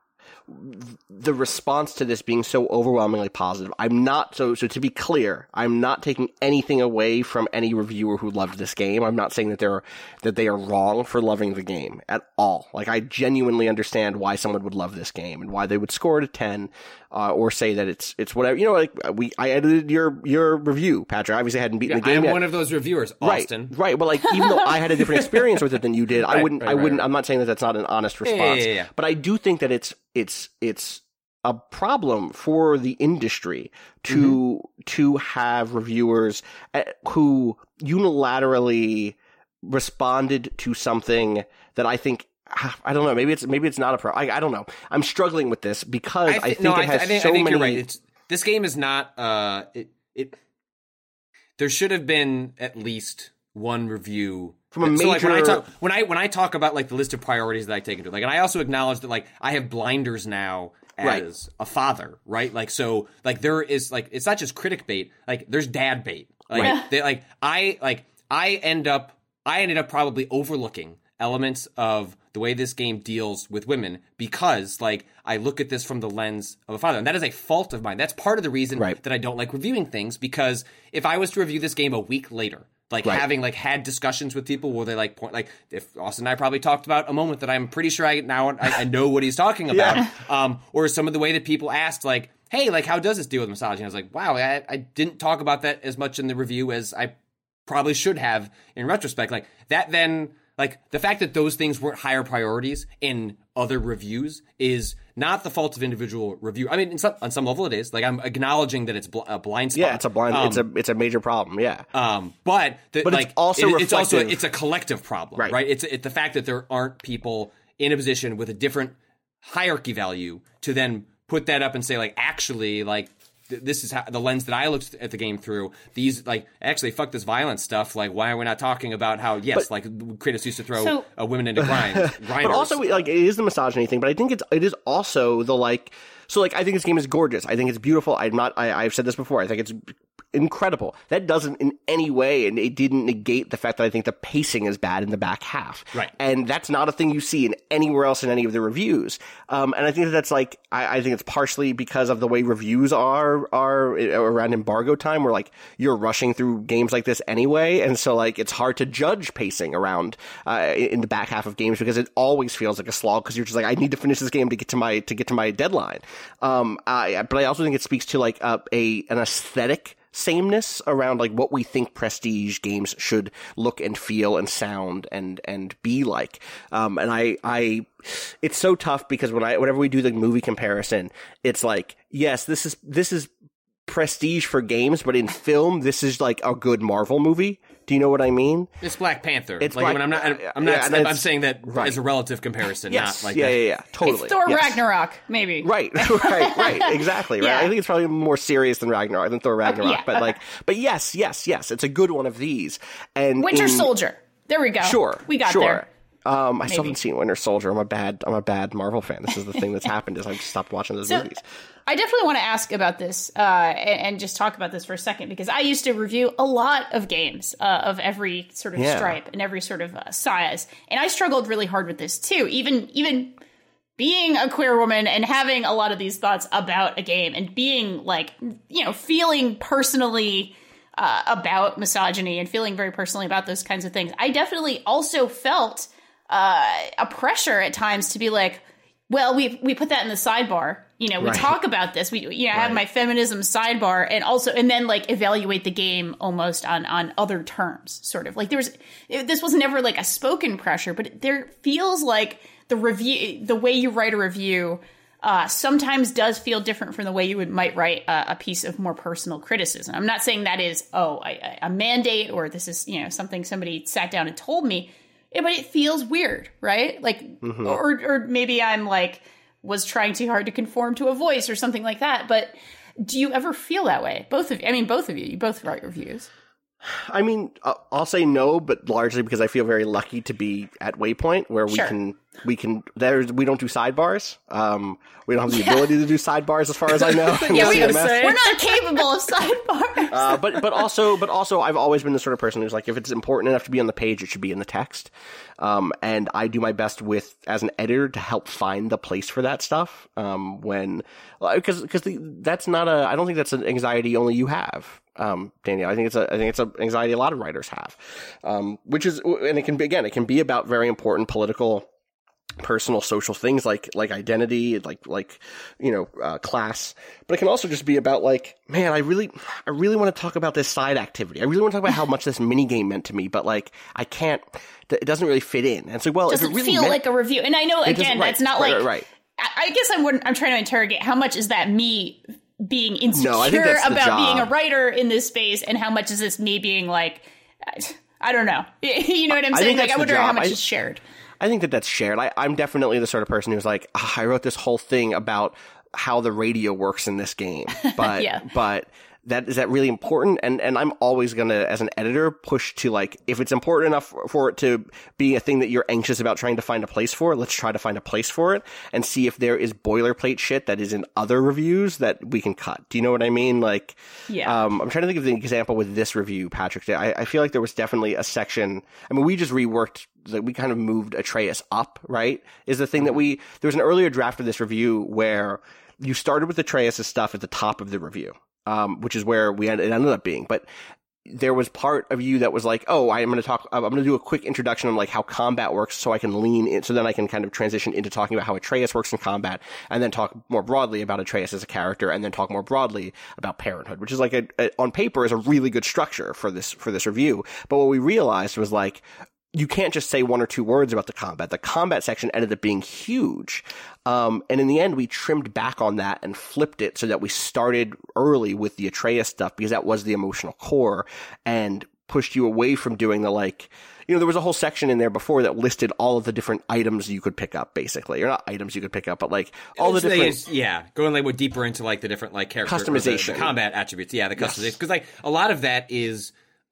the response to this being so overwhelmingly positive. I'm not so so to be clear, I'm not taking anything away from any reviewer who loved this game. I'm not saying that they're that they are wrong for loving the game at all. Like I genuinely understand why someone would love this game and why they would score it a ten uh, or say that it's it's whatever. You know, like we I edited your your review, Patrick. I obviously hadn't beaten
Yeah,
the game
I'm
yet.
one of those reviewers, Austin.
Right, right. But like, even though I had a different experience with it than you did, I
Right,
wouldn't.
right,
I
right,
wouldn't.
right.
I'm not saying that that's not an honest
Yeah, yeah,
response.
yeah, yeah.
But I do think that it's it's it's a problem for the industry to
Mm-hmm.
to have reviewers uh, who unilaterally responded to something that I think, I don't know, maybe it's maybe it's not a pro. I, I don't know. I'm struggling with this because I, th- I think
no,
it has
I th- I think,
so
I think
many.
You're right. It's, this game is not. Uh, it it. There should have been at least one review
from a major.
So like when I talk when I when I talk about like the list of priorities that I take into like, and I also acknowledge that like I have blinders now as
right.
a father, right? Like so, like there is like it's not just critic bait. Like there's dad bait. Like
right.
they like I like I end up I ended up probably overlooking elements of the way this game deals with women because, like, I look at this from the lens of a father. And that is a fault of mine. That's part of the reason
right.
that I don't like reviewing things, because if I was to review this game a week later, like
right.
having, like, had discussions with people where they, like, point, like, if Austin and I probably talked about a moment that I'm pretty sure I now I, I know what he's talking about,
yeah.
um, or some of the way that people asked, like, hey, like, how does this deal with misogyny? I was like, wow, I, I didn't talk about that as much in the review as I probably should have in retrospect. Like, that then... Like, the fact that those things weren't higher priorities in other reviews is not the fault of individual review. I mean, in some, on some level it is. Like, I'm acknowledging that it's bl- a blind spot.
Yeah, it's a blind.
Um,
it's a it's a major problem. Yeah.
Um, but the,
but
like,
it's also
it, it's also
reflective-
it's a collective problem,
right?
right? It's it's the fact that there aren't people in a position with a different hierarchy value to then put that up and say, like, actually, like. This is how the lens that I looked at the game through. These, like, actually, fuck this violence stuff. Like, why are we not talking about how, yes, but, like, Kratos used to throw
so,
uh, women into grind, grinders.
But also, like, it is the misogyny thing, but I think it's it is also the, like, so, like, I think this game is gorgeous. I think it's beautiful. I'm not, I, I've said this before. I think it's incredible. That doesn't in any way, and it didn't negate the fact that I think the pacing is bad in the back half.
Right.
And that's not a thing you see in anywhere else in any of the reviews. Um, and I think that that's like, I, I think it's partially because of the way reviews are, are around embargo time, where like you're rushing through games like this anyway. And so like it's hard to judge pacing around, uh, in the back half of games because it always feels like a slog because you're just like, I need to finish this game to get to my, to get to my deadline. Um, I, but I also think it speaks to like a, a an aesthetic sameness around like what we think prestige games should look and feel and sound and and be like. Um, and I I it's so tough because when I whenever we do the movie comparison, it's like, yes, this is this is prestige for games, but in film, this is like a good Marvel movie. Do you know what I mean?
It's Black Panther.
It's
like
Black,
when I'm not. I'm not.
Yeah,
I'm saying that right. as a relative comparison,
yes,
not like
yeah,
that.
yeah, yeah, totally.
It's Thor
yes.
Ragnarok, maybe.
Right, right, right. Exactly. Right.
Yeah.
I think it's probably more serious than Ragnarok than Thor Ragnarok,
yeah,
but
okay.
like, but yes, yes, yes. It's a good one of these. And
Winter
in,
Soldier. There we go.
Sure,
we got
sure.
there.
Um, I still
Maybe.
haven't seen Winter Soldier. I'm a bad, I'm a bad Marvel fan. This is the thing that's happened is I've stopped watching those
So,
movies.
I definitely want to ask about this uh, and, and just talk about this for a second, because I used to review a lot of games uh, of every sort of
Yeah.
stripe and every sort of uh, size, and I struggled really hard with this too. Even even being a queer woman and having a lot of these thoughts about a game and being like, you know, feeling personally uh, about misogyny and feeling very personally about those kinds of things, I definitely also felt uh, a pressure at times to be like, well, we we put that in the sidebar. You know, we
Right.
talk about this. We, you know, I have
Right.
my feminism sidebar, and also, and then like evaluate the game almost on on other terms, sort of like there was. It, this was never like a spoken pressure, but it, there feels like the review, the way you write a review, uh, sometimes does feel different from the way you would might write a, a piece of more personal criticism. I'm not saying that is oh I, a mandate or this is you know something somebody sat down and told me, yeah, but it feels weird, right? Like,
Mm-hmm.
or or maybe I'm like. was trying too hard to conform to a voice or something like that. But do you ever feel that way? Both of you. I mean, both of you. You both write reviews.
I mean, I'll say no, but largely because I feel very lucky to be at Waypoint where we
Sure.
can, we can, there's, we don't do sidebars. Um, we don't have the ability to do sidebars as far as I know.
Yeah, we,
C M S.
we're not capable of sidebars.
Uh, but but also but also I've always been the sort of person who's like, if it's important enough to be on the page, it should be in the text. Um, and I do my best with as an editor to help find the place for that stuff. Um, when because because that's not a I don't think that's an anxiety only you have. Um, Danielle, I think it's a I think it's an anxiety a lot of writers have. Um, which is and it can be again it can be about very important political. Personal social things like like identity, like like you know uh, class, but it can also just be about like, man, I really I really want to talk about this side activity. I really want to talk about how much this mini game meant to me, but like I can't. It doesn't really fit in. And so, well,
Doesn't
if it really
feel
meant,
like a review. And I know
It doesn't-
again,
right,
that's not
right,
like.
right, right.
I, I guess I'm wouldn't- I'm trying to interrogate how much is that me being insecure
No, I think that's the
about
job.
being a writer in this space, and how much is this me being like. I don't know. You know what I'm
I
saying?
think
Like, I
that's the
wonder how
job.
much
I-
is shared.
I think that that's shared. I, I'm definitely the sort of person who's like, oh, I wrote this whole thing about how the radio works in this game, but
Yeah.
but that is that really important? And and I'm always gonna, as an editor, push to like, if it's important enough for, for it to be a thing that you're anxious about trying to find a place for, let's try to find a place for it and see if there is boilerplate shit that is in other reviews that we can cut. Do you know what I mean? Like,
Yeah.
um, I'm trying to think of the example with this review, Patrick. I, I feel like there was definitely a section. I mean, we just reworked. Like, we kind of moved Atreus up, right? Is the thing that we, there was an earlier draft of this review where you started with Atreus' stuff at the top of the review, um, which is where we ended, it ended up being. But there was part of you that was like, oh, I'm going to talk, I'm going to do a quick introduction on like how combat works so I can lean in, so then I can kind of transition into talking about how Atreus works in combat and then talk more broadly about Atreus as a character and then talk more broadly about Parenthood, which is like a, a on paper is a really good structure for this, for this review. But what we realized was like, you can't just say one or two words about the combat. The combat section ended up being huge. Um, and in the end, we trimmed back on that and flipped it so that we started early with the Atreus stuff because that was the emotional core and pushed you away from doing the like, you know, there was a whole section in there before that listed all of the different items you could pick up, basically. Or not items you could pick up, but like all the different...
Is, yeah, going like deeper into like the different like character...
Customization.
The, the combat attributes. Yeah, the customization.
Yes.
Because like a lot of that is...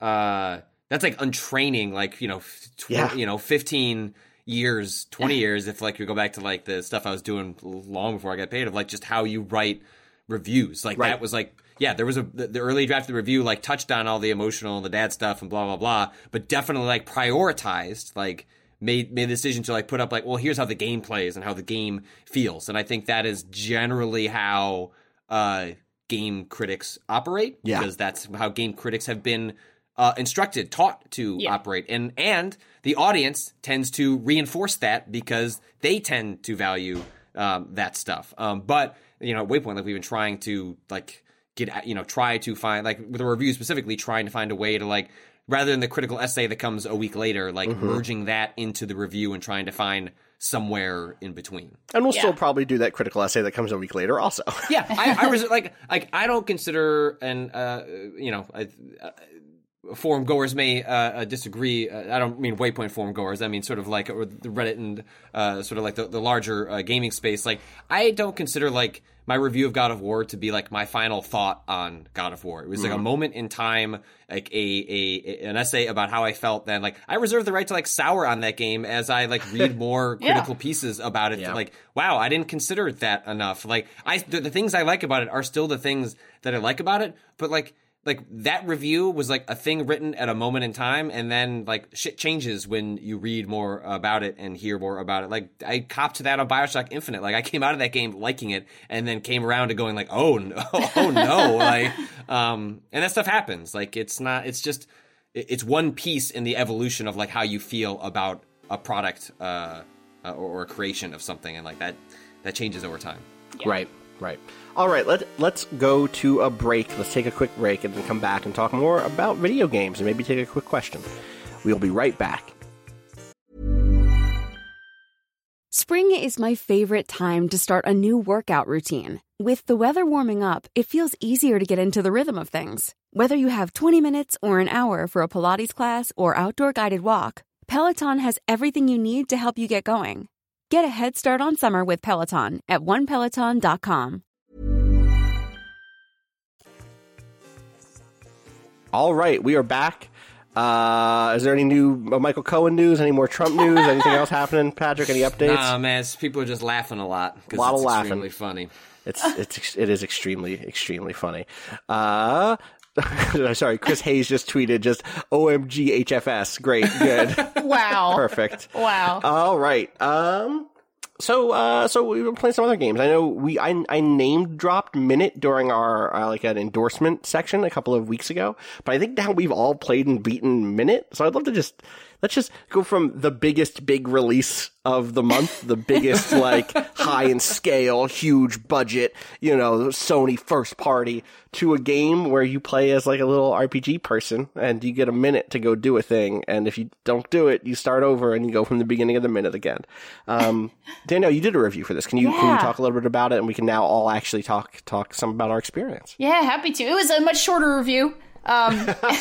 uh That's like untraining, like, you know, tw-
Yeah.
you know, fifteen years, twenty years, if like you go back to like the stuff I was doing long before I got paid, of like just how you write reviews. Like
Right.
that was like, yeah, there was a, the, the early draft of the review like touched on all the emotional and the dad stuff and blah, blah, blah, but definitely like prioritized, like made, made the decision to like put up like, well, here's how the game plays and how the game feels. And I think that is generally how, uh, game critics operate.
Yeah.
Because that's how game critics have been Uh, instructed, taught to
Yeah.
operate. And and the audience tends to reinforce that because they tend to value um, that stuff. Um, but, you know, at Waypoint, like we've been trying to like get, at- you know, try to find, like with a review specifically, trying to find a way to like, rather than the critical essay that comes a week later, like
Mm-hmm.
merging that into the review and trying to find somewhere in between.
And we'll
Yeah.
still probably do that critical essay that comes a week later also.
Yeah, I, I was like, like I don't consider, and uh, you know, I, uh, forum goers may uh, disagree. Uh, I don't mean Waypoint forum goers. I mean sort of like or the Reddit and uh, sort of like the, the larger uh, gaming space. Like I don't consider like my review of God of War to be like my final thought on God of War. It was like a moment in time, like a, a an essay about how I felt. Then like I reserve the right to like sour on that game as I like read more
Yeah.
critical pieces about it.
Yeah.
Like wow, I didn't consider that enough. Like I the, the things I like about it are still the things that I like about it, but like. Like that review was like a thing written at a moment in time, and then like shit changes when you read more about it and hear more about it. Like I copped to that on BioShock Infinite. Like I came out of that game liking it, and then came around to going like, oh no, oh no, like, um, and that stuff happens. Like it's not, it's just, it's one piece in the evolution of like how you feel about a product uh, uh, or, or a creation of something, and like that that changes over time.
Right, right. All right, let, let's go to a break. Let's take a quick break and then come back and talk more about video games and maybe take a quick question. We'll be right back.
Spring is my favorite time to start a new workout routine. With the weather warming up, it feels easier to get into the rhythm of things. Whether you have twenty minutes or an hour for a Pilates class or outdoor guided walk, Peloton has everything you need to help you get going. Get a head start on summer with Peloton at one peloton dot com.
All right, we are back. Uh, is there any new uh, Michael Cohen news? Any more Trump news? Anything else happening, Patrick? Any updates?
Nah, man, it's- people are just laughing a lot because
A lot
it's
of laughing.
extremely funny.
It's it's it is extremely extremely funny. Uh, sorry, Chris Hayes just tweeted just O M G H F S. Great, good,
Wow.
perfect.
Wow.
All right. Um. So, uh, so we were playing some other games. I know we, I, I name dropped Minute during our, uh, like an endorsement section a couple of weeks ago, but I think now we've all played and beaten Minute. So I'd love to just, let's just go from the biggest big release of the month, the biggest, like, high in scale, huge budget, you know, Sony first party, to a game where you play as like a little R P G person and you get a minute to go do a thing. And if you don't do it, you start over and you go from the beginning of the minute again. Um, Danielle, you did a review for this. Can you, can you
Yeah.
talk a little bit about it? And we can now all actually talk, talk some about our experience.
Yeah, happy to. It was a much shorter review. Um,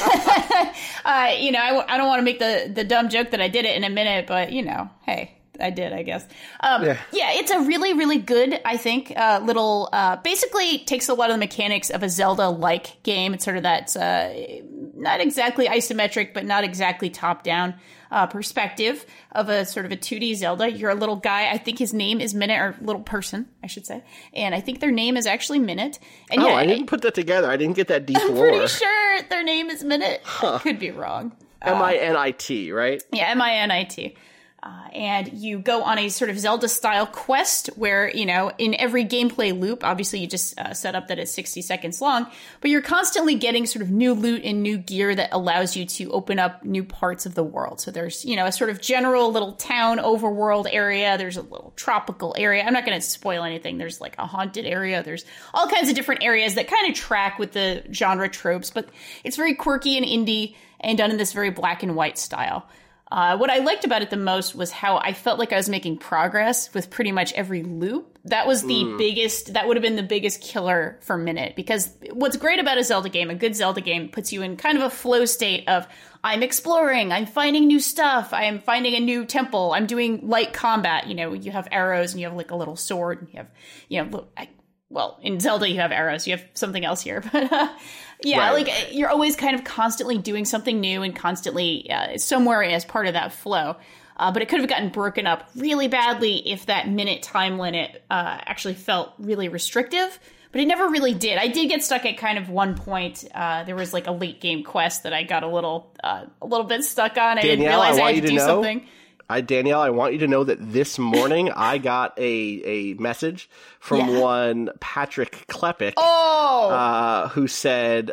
uh, you know, I, w- I don't want to make the, the dumb joke that I did it in a minute, but, you know, hey. I did, I guess. Um, yeah. yeah, it's a really, really good, I think, uh, little, uh, basically takes a lot of the mechanics of a Zelda-like game. It's sort of that, uh, not exactly isometric, but not exactly top-down uh, perspective of a sort of a two D Zelda. You're a little guy. I think his name is Minute, or little person, I should say. And I think their name is actually Minute. And
oh,
yeah,
I didn't put that together. I didn't get that deep
I'm
lore.
pretty sure their name is Minute. Huh. I could be wrong.
M I N I T, right?
Yeah, M I N I T. Uh, and you go on a sort of Zelda-style quest where, you know, in every gameplay loop, obviously you just uh, set up that it's sixty seconds long, but you're constantly getting sort of new loot and new gear that allows you to open up new parts of the world. So there's, you know, a sort of general little town overworld area. There's a little tropical area. I'm not going to spoil anything. There's like a haunted area. There's all kinds of different areas that kind of track with the genre tropes, but it's very quirky and indie and done in this very black and white style. Uh, what I liked about it the most was how I felt like I was making progress with pretty much every loop. That was the mm. biggest, that would have been the biggest killer for Minute. Because what's great about a Zelda game, a good Zelda game, puts you in kind of a flow state of, I'm exploring, I'm finding new stuff, I'm finding a new temple, I'm doing light combat. You know, you have arrows and you have like a little sword and you have, you know, I, well, in Zelda you have arrows, you have something else here, but uh, yeah, right. Like you're always kind of constantly doing something new and constantly uh, somewhere as part of that flow. Uh, but it could have gotten broken up really badly if that minute time limit uh, actually felt really restrictive. But it never really did. I did get stuck at kind of one point. Uh, there was like a late game quest that I got a little, uh, a little bit stuck on. I
Danielle,
didn't realize
I, want
I had
you
to
to
do
know,
something.
I, Danielle, I want you to know that this morning I got a, a message from
yeah.
one Patrick Klepek,
oh!
uh, who said,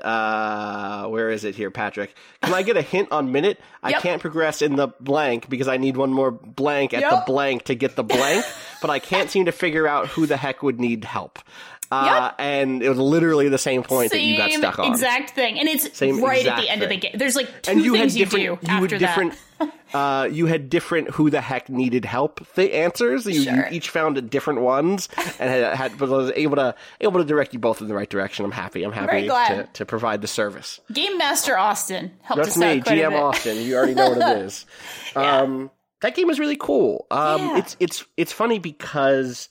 uh, where is it here, Patrick? Can I get a hint on Minute? I
yep.
can't progress in the blank because I need one more blank at
yep.
the blank to get the blank, but I can't seem to figure out who the heck would need help. Uh,
yep.
And it was literally the same point
same
that you got stuck on.
Exact thing. And it's
same
right at the end
thing.
of the game. There's like two
and you
things
had different,
you do
you
after
different,
that.
uh, you had different who the heck needed help the answers. You,
sure.
you each found different ones and had, had but I was able to able to direct you both in the right direction. I'm happy. I'm happy to, to provide the service.
Game Master Austin helped
That's
us
me,
out quite
G M
a bit.
Austin. You already know what it is.
yeah.
Um, that game is really cool. Um,
yeah.
It's it's it's funny because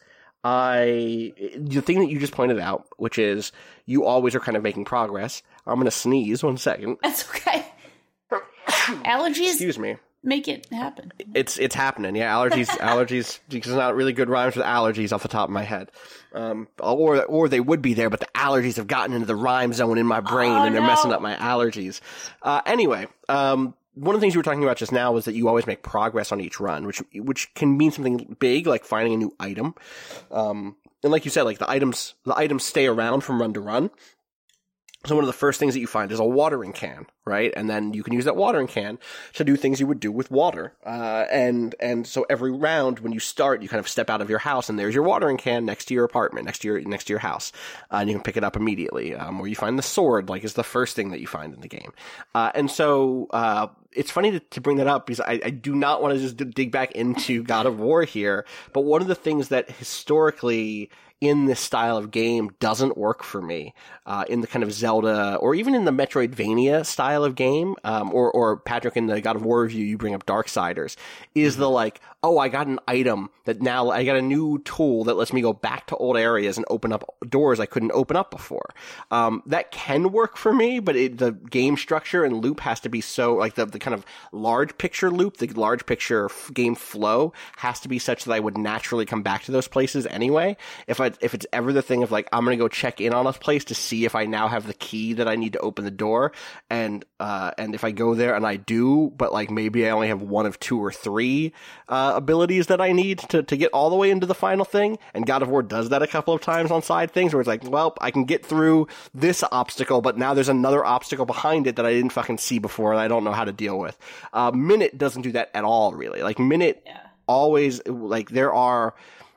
I the thing that you just pointed out, which is you always are kind of making progress. I'm going to sneeze one second.
That's okay. Allergies.
Excuse me.
Make it happen.
It's it's happening. Yeah, allergies, allergies. Because there's not really good rhymes with allergies off the top of my head. Um, or or they would be there, but the allergies have gotten into the rhyme zone in my brain,
oh,
and they're
no.
messing up my allergies. Uh, anyway, um, one of the things you were talking about just now was that you always make progress on each run, which which can mean something big, like finding a new item. Um, and like you said, like the items, the items stay around from run to run. So one of the first things that you find is a watering can, right? And then you can use that watering can to do things you would do with water. Uh, and, and so every round when you start, you kind of step out of your house and there's your watering can next to your apartment, next to your, next to your house. Uh, and you can pick it up immediately. Um, or you find the sword, like is the first thing that you find in the game. Uh, and so, uh, it's funny to, to bring that up because I, I do not want to just dig back into God of War here. But one of the things that historically in this style of game doesn't work for me, uh, in the kind of Zelda or even in the Metroidvania style of game, um, or, or Patrick in the God of War review, you bring up Darksiders, is the like, oh, I got an item that now I got a new tool that lets me go back to old areas and open up doors I couldn't open up before. Um, that can work for me, but it, the game structure and loop has to be so, like the, the kind of large picture loop, the large picture f- game flow has to be such that I would naturally come back to those places anyway. If I if it's ever the thing of like, I'm going to go check in on a place to see if I now have the key that I need to open the door. And, uh, and if I go there and I do, but like maybe I only have one of two or three, uh, abilities that I need to, to get all the way into the final thing. And God of War does that a couple of times on side things where it's like, well, I can get through this obstacle, but now there's another obstacle behind it that I didn't fucking see before and I don't know how to deal with. Uh, Minute doesn't do that at all, really. Like Minute yeah. always, like there are,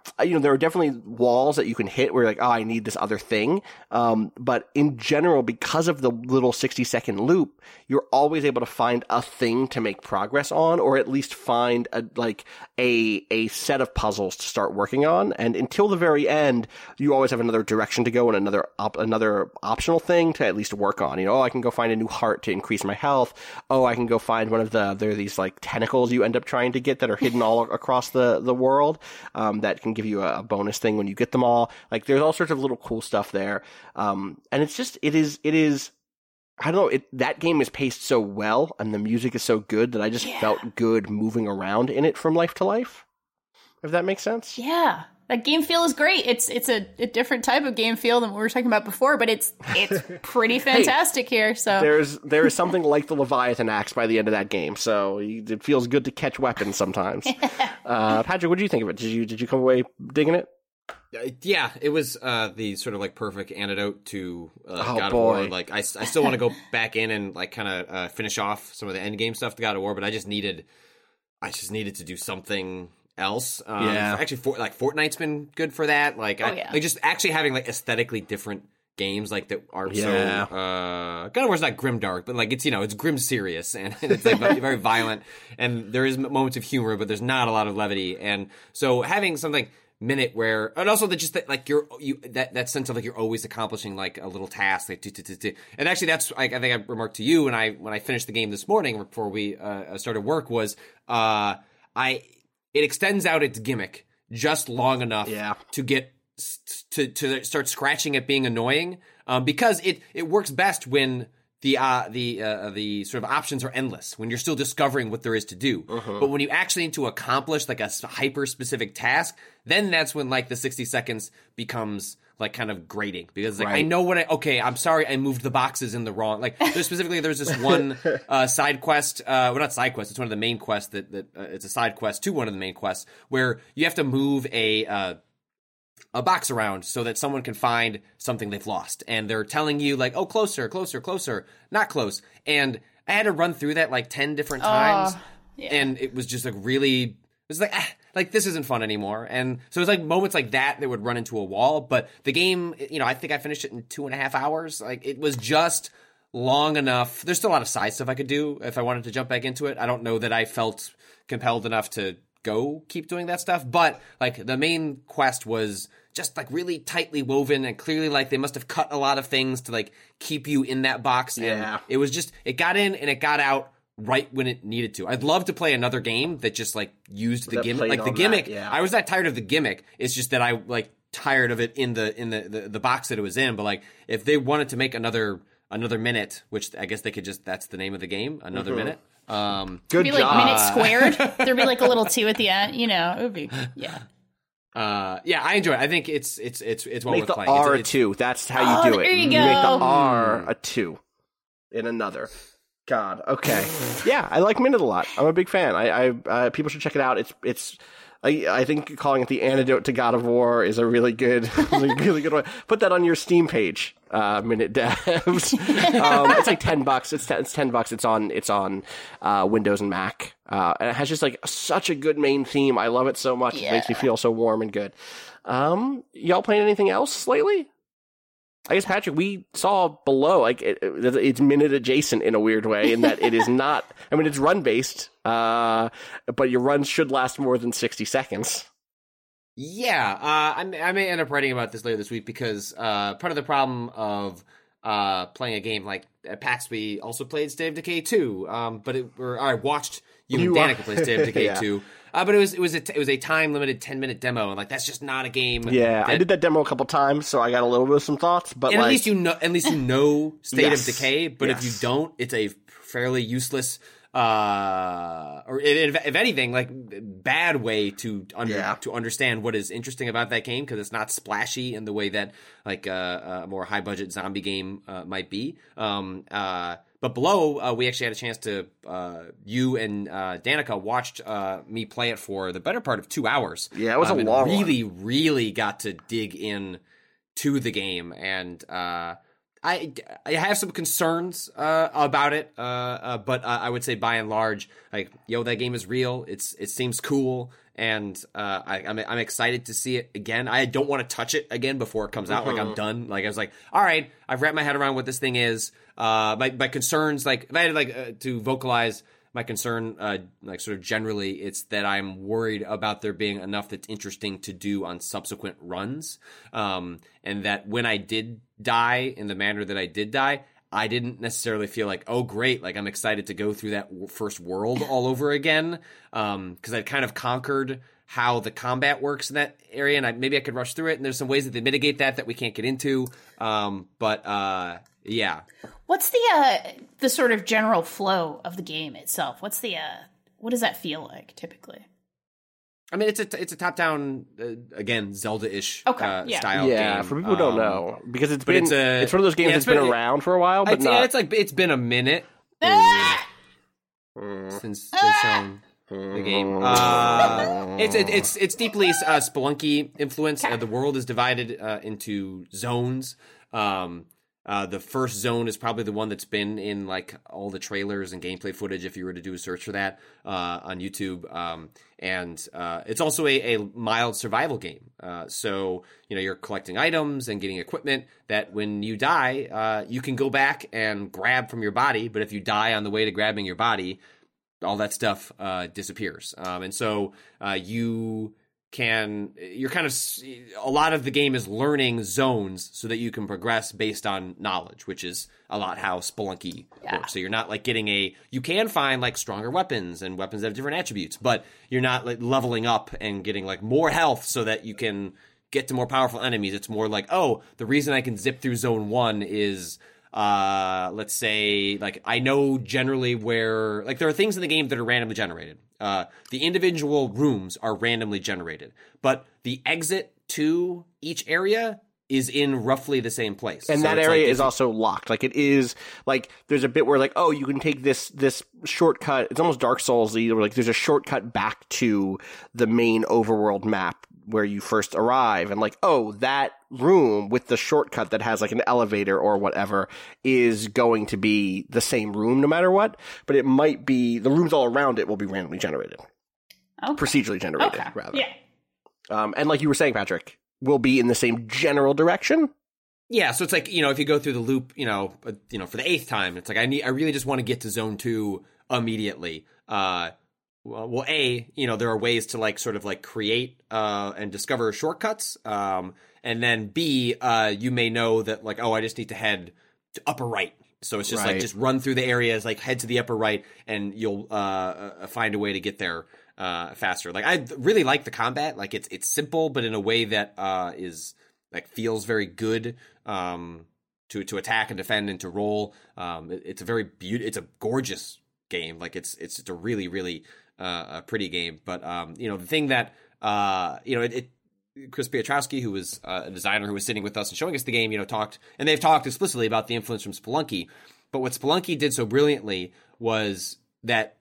you know, there are definitely walls that you can hit where you're like, oh, I need this other thing. Um, but in general, because of the little sixty second loop, you're always able to find a thing to make progress on, or at least find a, like a, a set of puzzles to start working on. And until the very end, you always have another direction to go and another, op- another optional thing to at least work on. You know, oh, I can go find a new heart to increase my health. Oh, I can go find one of the, there are these like tentacles you end up trying to get that are hidden all across the, the world, um, that can give you a, a bonus thing when you get them all. Like, there's all sorts of little cool stuff there. Um, and it's just, it is, it is, I don't know, it, that game is paced so well and the music is so good that I just
yeah.
felt good moving around in it from life to life. If that makes sense.
Yeah. That game feel is great. It's it's a, a different type of game feel than what we were talking about before, but it's it's pretty fantastic hey, here. So
there's there is something like the Leviathan axe by the end of that game, so it feels good to catch weapons sometimes. uh, Patrick, what did you think of it? Did you did you come away digging it?
Yeah, it was uh, the sort of like perfect antidote to uh,
oh,
God
boy.
of War. Like I, I still want to go back in and like kind of uh, finish off some of the end game stuff to God of War, but I just needed I just needed to do something else. Um,
yeah.
Actually, for, like Fortnite's been good for that. Like,
oh,
I,
yeah.
like just actually having like aesthetically different games like that are
yeah.
so. Uh, God of War's not grim dark, but like it's you know it's grim serious and it's like very violent and there is moments of humor, but there's not a lot of levity. And so having something minute where and also that just that like you're you that that sense of like you're always accomplishing like a little task like and actually that's like I think I remarked to you when I when I finished the game this morning before we uh, started work was uh I. It extends out its gimmick just long enough
yeah.
to get to to start scratching at being annoying, um, because it, it works best when the uh, the uh, the sort of options are endless, when you're still discovering what there is to do. Uh-huh. But when you actually need to accomplish like a hyper specific task, then that's when like the sixty seconds becomes like kind of grating because like right. I know what I okay I'm sorry I moved the boxes in the wrong like there's specifically there's this one uh, side quest uh well not side quest it's one of the main quests that that uh, it's a side quest to one of the main quests where you have to move a uh a box around so that someone can find something they've lost and they're telling you like oh closer closer closer not close and I had to run through that like ten different times uh, yeah. and it was just like really it was like ah, like this isn't fun anymore, and so it's like moments like that that would run into a wall. But the game, you know, I think I finished it in two and a half hours. Like it was just long enough. There's still a lot of side stuff I could do if I wanted to jump back into it. I don't know that I felt compelled enough to go keep doing that stuff. But like the main quest was just like really tightly woven and clearly like they must have cut a lot of things to like keep you in that box.
Yeah,
and it was just it got in and it got out right when it needed to. I'd love to play another game that just like used the gimmick. Like the gimmick,
that, yeah.
I was not tired of the gimmick. It's just that I like tired of it in the in the, the, the box that it was in. But like if they wanted to make another another minute, which I guess they could just that's the name of the game, another mm-hmm. minute. Um,
Good
It'd be
job.
like minute squared. There'd be like a little two at the end. You know, it would be yeah.
Uh, yeah, I enjoy it. I think it's it's it's it's well
make
worth
the
playing.
R
it's, it's,
a two. That's how you
oh,
do it.
There you,
you
go.
make the R a two in another. God. Okay. Yeah, I like Minute a lot. I'm a big fan. I, I uh, people should check it out. It's it's. I, I think calling it the antidote to God of War is a really good, really good one. Put that on your Steam page, uh, Minute Devs. um, it's like ten bucks. It's ten, it's ten bucks. It's on it's on uh, Windows and Mac, uh, and it has just like such a good main theme. I love it so much.
Yeah.
It makes me feel so warm and good. Um, y'all playing anything else lately? I guess, Patrick, we saw below, like, it, it, it's minute adjacent in a weird way, in that it is not, I mean, it's run-based, uh, but your runs should last more than sixty seconds.
Yeah, uh, I, I may end up writing about this later this week, because uh, part of the problem of uh, playing a game like at PAX, we also played State of Decay two, um, but it, or I watched you, you and Danica play State of Decay yeah. two. Uh, but it was it was a it was a time limited ten minute demo, and like that's just not a game.
Yeah,
that,
I did that demo a couple times, so I got a little bit of some thoughts. But
and
like,
at least you know, at least you know State
yes,
of Decay. But
yes.
if you don't, it's a fairly useless, uh, or if, if anything, like bad way to under,
yeah.
to understand what is interesting about that game, because it's not splashy in the way that like uh, a more high budget zombie game uh, might be. Um, uh. But below, uh, we actually had a chance to, uh, you and uh, Danica watched uh, me play it for the better part of two hours.
Yeah, it was
um,
a long
really,
one.
really got to dig in to the game. And uh, I, I have some concerns uh, about it, uh, uh, but uh, I would say by and large, like, yo, that game is real. It's It seems cool. and uh, I, I'm I'm excited to see it again. I don't want to touch it again before it comes out. Mm-hmm. Like I'm done. Like I was like, all right, I've wrapped my head around what this thing is. Uh, my my concerns, like if I had like uh, to vocalize my concern, uh, like sort of generally, it's that I'm worried about there being enough that's interesting to do on subsequent runs, um, and that when I did die in the manner that I did die, I didn't necessarily feel like, oh, great, like I'm excited to go through that w- first world all over again, um, because I'd kind of conquered how the combat works in that area, and I, maybe I could rush through it, and there's some ways that they mitigate that that we can't get into, um, but uh, yeah.
What's the uh, the sort of general flow of the game itself? What's the uh, what does that feel like typically?
I mean, it's a it's a top down uh, again Zelda-ish
okay,
uh,
yeah.
style.
Yeah,
game.
for people who don't
um,
know, because it's been
it's, a,
it's one of those games
yeah,
that's been, been
it,
around for a while, but
it's,
not.
Yeah, it's like it's been a minute
Ah!
since they've shown the game. Uh, it's it, it's it's deeply uh, Spelunky influenced. Uh, the world is divided uh, into zones. Um, Uh, the first zone is probably the one that's been in like all the trailers and gameplay footage if you were to do a search for that uh, on YouTube. Um, and uh, it's also a, a mild survival game. Uh, so, you know, you're collecting items and getting equipment that when you die, uh, you can go back and grab from your body. But if you die on the way to grabbing your body, all that stuff uh, disappears. Um, and so uh, you... can you're kind of a lot of the game is learning zones so that you can progress based on knowledge, which is a lot how Spelunky
yeah.
works. So you're not like getting a you can find like stronger weapons and weapons that have different attributes, but you're not like leveling up and getting like more health so that you can get to more powerful enemies. It's more like, oh, the reason I can zip through zone one is uh let's say like I know generally where like there are things in the game that are randomly generated. Uh the individual rooms are randomly generated, but the exit to each area is in roughly the same place.
And
so
that area
like
is also locked. Like it is like there's a bit where like, oh, you can take this this shortcut. It's almost Dark Souls-y, where like there's a shortcut back to the main overworld map where you first arrive, and like, oh, that room with the shortcut that has like an elevator or whatever is going to be the same room no matter what, but it might be the rooms all around it will be randomly generated.
Okay.
Procedurally generated,
okay.
rather.
Yeah.
Um, and like you were saying, Patrick, will be in the same general direction.
Yeah, so it's like, you know, if you go through the loop, you know, uh, you know, for the eighth time, it's like I need I really just want to get to zone two immediately. Uh Well, well, A, you know, there are ways to like sort of like create uh, and discover shortcuts. Um, and then B, uh, you may know that like, oh, I just need to head to upper right. So it's just
right.
like just run through the areas, like head to the upper right, and you'll uh, uh, find a way to get there uh, faster. Like I really like the combat. Like it's it's simple, but in a way that uh, is like feels very good. Um, to to attack and defend and to roll. Um, it, it's a very beautiful. It's a gorgeous game. Like it's it's just a really really. Uh, a pretty game, but um, you know the thing that uh, you know it, it Chris Piotrowski, who was uh, a designer who was sitting with us and showing us the game, you know, talked and they've talked explicitly about the influence from Spelunky. But what Spelunky did so brilliantly was that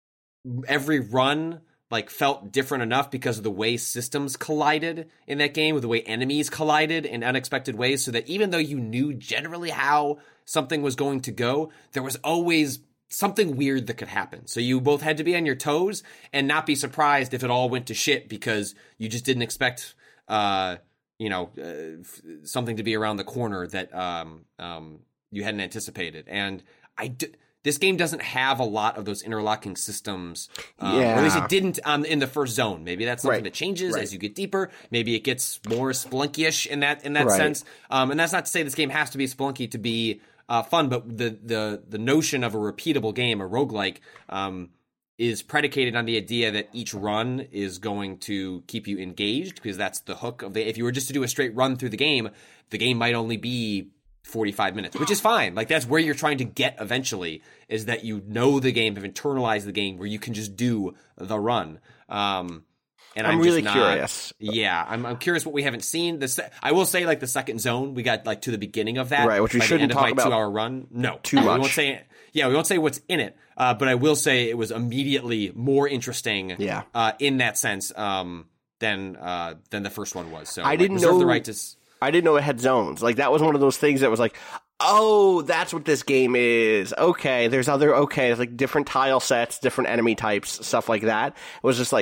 every run like felt different enough because of the way systems collided in that game, with the way enemies collided in unexpected ways, so that even though you knew generally how something was going to go, there was always something weird that could happen. So you both had to be on your toes and not be surprised if it all went to shit because you just didn't expect, uh, you know, uh, f- something to be around the corner that um, um, you hadn't anticipated. And I d- this game doesn't have a lot of those interlocking systems. Um,
yeah.
Or at least it didn't um, in the first zone. Maybe that's something
right.
that changes
right.
as you get deeper. Maybe it gets more Spelunky-ish in that, in that
right.
sense. Um, and that's not to say this game has to be Spelunky to be Uh, fun, but the, the the notion of a repeatable game, a roguelike, um, is predicated on the idea that each run is going to keep you engaged, because that's the hook of the. If you were just to do a straight run through the game, the game might only be forty-five minutes, which is fine. Like that's where you're trying to get eventually, is that you know the game, have internalized the game, where you can just do the run. Um, And
I'm,
I'm
really
just not,
curious.
Yeah, I'm, I'm curious what we haven't seen. The se- I will say, like the second zone, we got like to the beginning of that,
right? Which we
by
shouldn't
the end
talk
of my
about.
Two-hour run, no,
too
we
much.
won't say, yeah, we won't say what's in it. Uh, but I will say it was immediately more interesting.
Yeah.
Uh, in that sense, um, than uh, than the first one was. So
I
like,
didn't
reserve
know
the right to. S-
I didn't know it had zones. Like that was one of those things that was like, oh, that's what this game is. Okay, there's other okay, there's like different tile sets, different enemy types, stuff like that. It was just like,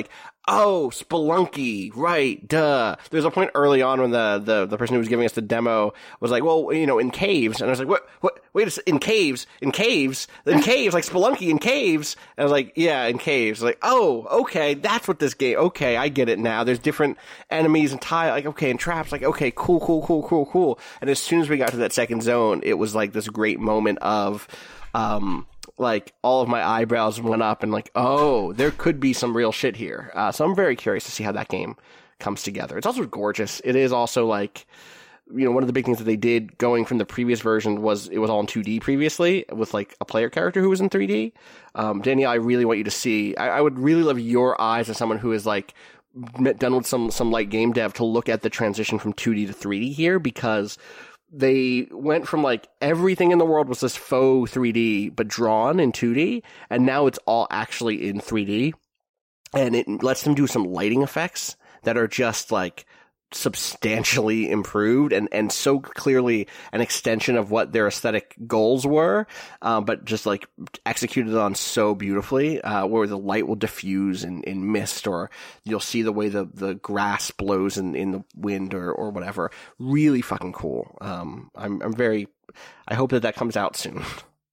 oh, Spelunky, right, duh. There's a point early on when the, the, the person who was giving us the demo was like, well, you know, in caves. And I was like, what, what, wait a second, in caves, in caves, in caves, like Spelunky in caves. And I was like, yeah, in caves. Like, oh, okay, that's what this game, okay, I get it now. There's different enemies and tile, like, okay, and traps, like, okay, cool, cool, cool, cool, cool. And as soon as we got to that second zone, it was like this great moment of, um, like, all of my eyebrows went up and like, oh, there could be some real shit here. Uh, so I'm very curious to see how that game comes together. It's also gorgeous. It is also like, you know, one of the big things that they did going from the previous version was it was all in two D previously with like a player character who was in three D. Um, Danielle, I really want you to see, I, I would really love your eyes as someone who is like done with some, some light game dev to look at the transition from two D to three D here, because they went from like everything in the world was this faux three D, but drawn in two D, and now it's all actually in three D, and it lets them do some lighting effects that are just like substantially improved and, and so clearly an extension of what their aesthetic goals were, um, but just like executed on so beautifully, uh, where the light will diffuse in, in mist, or you'll see the way the, the grass blows in, in the wind or, or whatever. Really fucking cool. Um, I'm, I'm very, I hope that that comes out soon.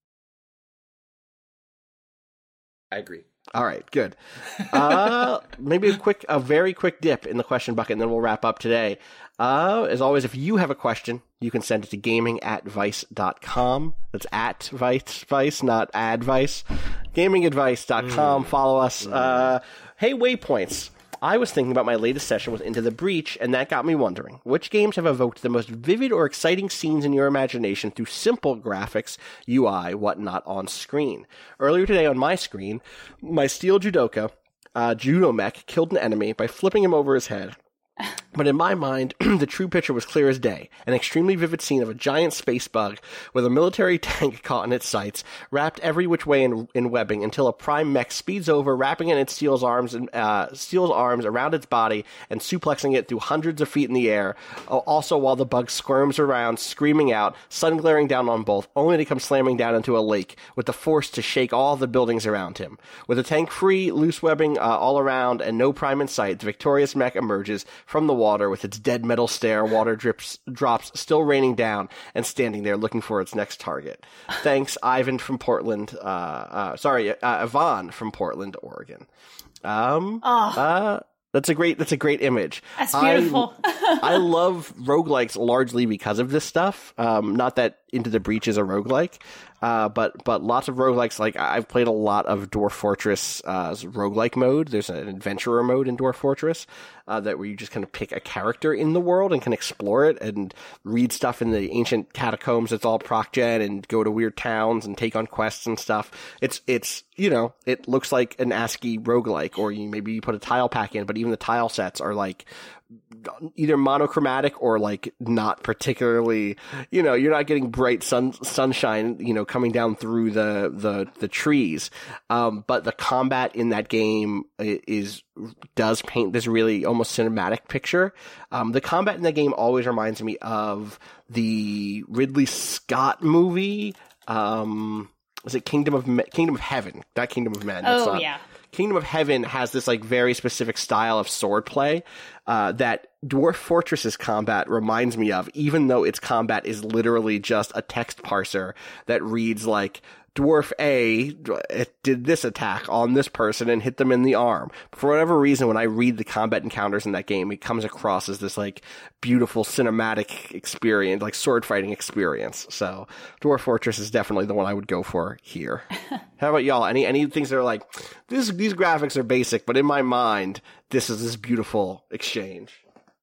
I agree.
All right, good. Uh, maybe a quick, a very quick dip in the question bucket, and then we'll wrap up today. Uh, as always, if you have a question, you can send it to gaming at vice dot com. That's at Vice, Vice, not advice. gaming advice dot com. Mm. Follow us. Mm. Uh, hey, Waypoints. I was thinking about my latest session with Into the Breach, and that got me wondering, which games have evoked the most vivid or exciting scenes in your imagination through simple graphics, U I, whatnot on screen? Earlier today on my screen, my steel judoka, uh, judo mech, killed an enemy by flipping him over his head. But in my mind, the true picture was clear as day. An extremely vivid scene of a giant space bug with a military tank caught in its sights, wrapped every which way in, in webbing until a prime mech speeds over, wrapping in its steel's arms and uh, steel's arms around its body and suplexing it through hundreds of feet in the air. Also, while the bug squirms around, screaming out, sun glaring down on both, only to come slamming down into a lake with the force to shake all the buildings around him. With the tank free, loose webbing uh, all around, and no prime in sight, the victorious mech emerges from the water with its dead metal stare, water drips drops still raining down, and standing there looking for its next target. Thanks, Ivan from Portland. Uh, uh, sorry, uh, Yvonne from Portland, Oregon. Um,
oh.
uh, that's a great. That's a great image.
That's beautiful.
I, I love roguelikes largely because of this stuff. Um, not that Into the Breach is a roguelike. Uh, but, but lots of roguelikes, like I've played a lot of Dwarf Fortress, uh, roguelike mode. There's an adventurer mode in Dwarf Fortress, uh, that where you just kind of pick a character in the world and can explore it and read stuff in the ancient catacombs. It's all proc gen and go to weird towns and take on quests and stuff. It's, it's, you know, it looks like an ASCII roguelike, or you maybe you put a tile pack in, but even the tile sets are like, either monochromatic or like not particularly, you know, you're not getting bright sun sunshine, you know, coming down through the the the trees. Um, but the combat in that game is does paint this really almost cinematic picture. Um, the combat in that game always reminds me of the Ridley Scott movie. Um, was it Kingdom of Me- Kingdom of Heaven? Not Kingdom of Men.
Oh,
not-
yeah.
Kingdom of Heaven has this like very specific style of swordplay uh, that Dwarf Fortress's combat reminds me of, even though its combat is literally just a text parser that reads like, Dwarf A did this attack on this person and hit them in the arm. For whatever reason, when I read the combat encounters in that game, it comes across as this like beautiful cinematic experience, like sword fighting experience. So Dwarf Fortress is definitely the one I would go for here. How about y'all? Any any things that are like, this, these graphics are basic, but in my mind, this is this beautiful exchange?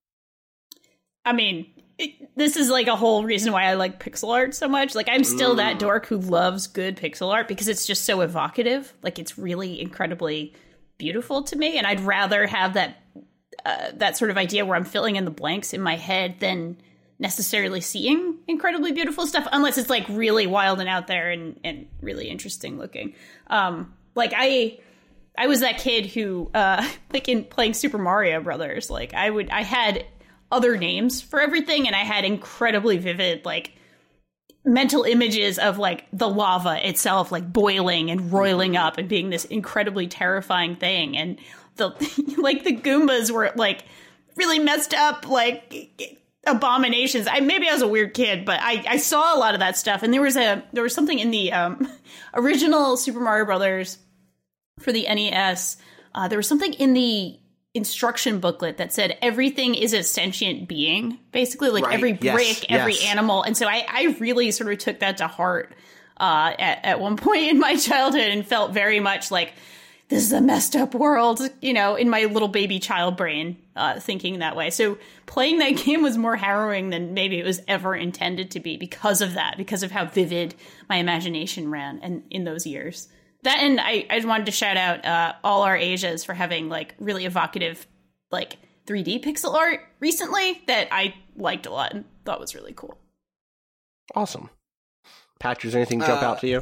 I mean, it, this is like a whole reason why I like pixel art so much. Like, I'm still mm. that dork who loves good pixel art because it's just so evocative. Like, it's really incredibly beautiful to me, and I'd rather have that uh, that sort of idea where I'm filling in the blanks in my head than necessarily seeing incredibly beautiful stuff, unless it's like really wild and out there and, and really interesting looking. Um, like I, I was that kid who, uh, like in playing Super Mario Brothers, like I would, I had other names for everything, and I had incredibly vivid, like mental images of like the lava itself, like boiling and roiling up and being this incredibly terrifying thing. And the like the Goombas were like really messed up, like abominations. I maybe I was a weird kid, but I, I saw a lot of that stuff. And there was a there was something in the um, original Super Mario Brothers for the N E S. Uh, there was something in the instruction booklet that said everything is a sentient being, basically, like right. every brick, yes. every yes. animal. And so I, I really sort of took that to heart uh, at, at one point in my childhood and felt very much like this is a messed up world, you know, in my little baby child brain, uh, thinking that way. So playing that game was more harrowing than maybe it was ever intended to be because of that, because of how vivid my imagination ran and in those years. That, and I, I wanted to shout out uh, All Our Asias for having like really evocative like three D pixel art recently that I liked a lot and thought was really cool.
Awesome. Patch, does anything jump uh, out to you?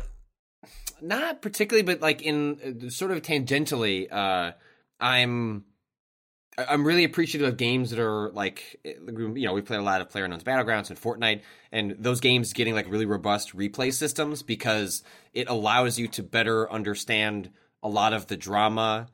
Not particularly, but like in uh, sort of tangentially, uh, I'm I'm really appreciative of games that are like, you know, we play a lot of PlayerUnknown's Battlegrounds and Fortnite, and those games getting like really robust replay systems because it allows you to better understand a lot of the drama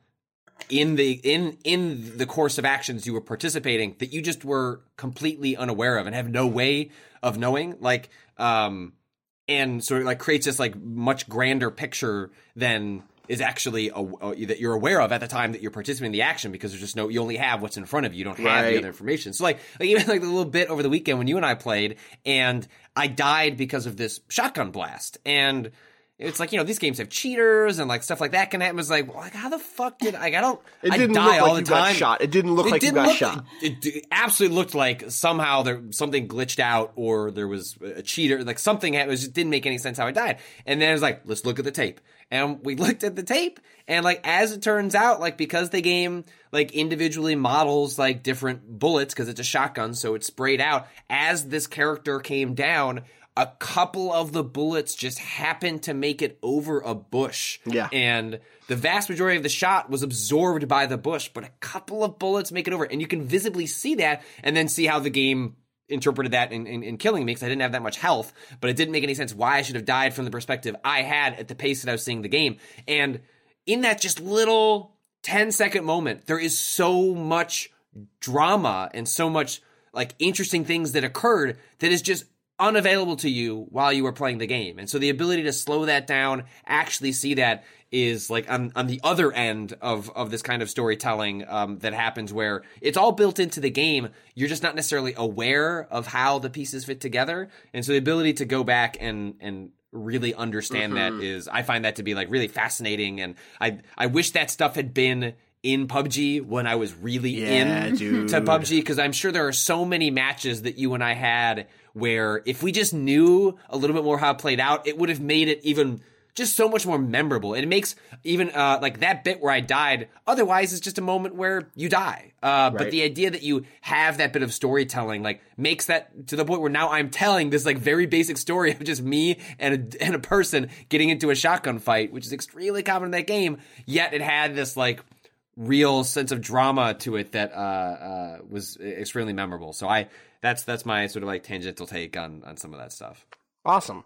in the in in the course of actions you were participating that you just were completely unaware of and have no way of knowing. Like, um, and sort of like creates this like much grander picture than is actually a, a, that you're aware of at the time that you're participating in the action, because there's just no, you only have what's in front of you. You don't have right. the other information. So like, like even like the little bit over the weekend when you and I played and I died because of this shotgun blast, and it's like, you know, these games have cheaters and like stuff like that can happen. It's like, well, like how the fuck did I, I don't,
it
I
didn't
die
look like
all the
you
time.
Got shot. It didn't look
it
like
didn't
you got
look,
shot.
It, it absolutely looked like somehow there something glitched out or there was a cheater, like something happened. It just didn't make any sense how I died. And then it was like, let's look at the tape. And we looked at the tape, and like as it turns out, like because the game like individually models like different bullets because it's a shotgun, so it's sprayed out. As this character came down, a couple of the bullets just happened to make it over a bush.
Yeah.
And the vast majority of the shot was absorbed by the bush, but a couple of bullets make it over. And you can visibly see that and then see how the game interpreted that in, in, in killing me because I didn't have that much health, but it didn't make any sense why I should have died from the perspective I had at the pace that I was seeing the game. And in that just little ten second moment, there is so much drama and so much like interesting things that occurred that is just unavailable to you while you were playing the game. And so the ability to slow that down, actually see that, is like on, on the other end of, of this kind of storytelling um, that happens where it's all built into the game. You're just not necessarily aware of how the pieces fit together. And so the ability to go back and, and really understand mm-hmm. that is, I find that to be like really fascinating. And I, I wish that stuff had been in P U B G when I was really
yeah,
in
dude.
to P U B G, because I'm sure there are so many matches that you and I had where if we just knew a little bit more how it played out, it would have made it even just so much more memorable. And it makes even uh, like that bit where I died, otherwise it's just a moment where you die. Uh, right. But the idea that you have that bit of storytelling like makes that to the point where now I'm telling this like very basic story of just me and a, and a person getting into a shotgun fight, which is extremely common in that game, yet it had this like real sense of drama to it that uh, uh, was extremely memorable. So I that's that's my sort of like tangential take on on some of that stuff.
Awesome.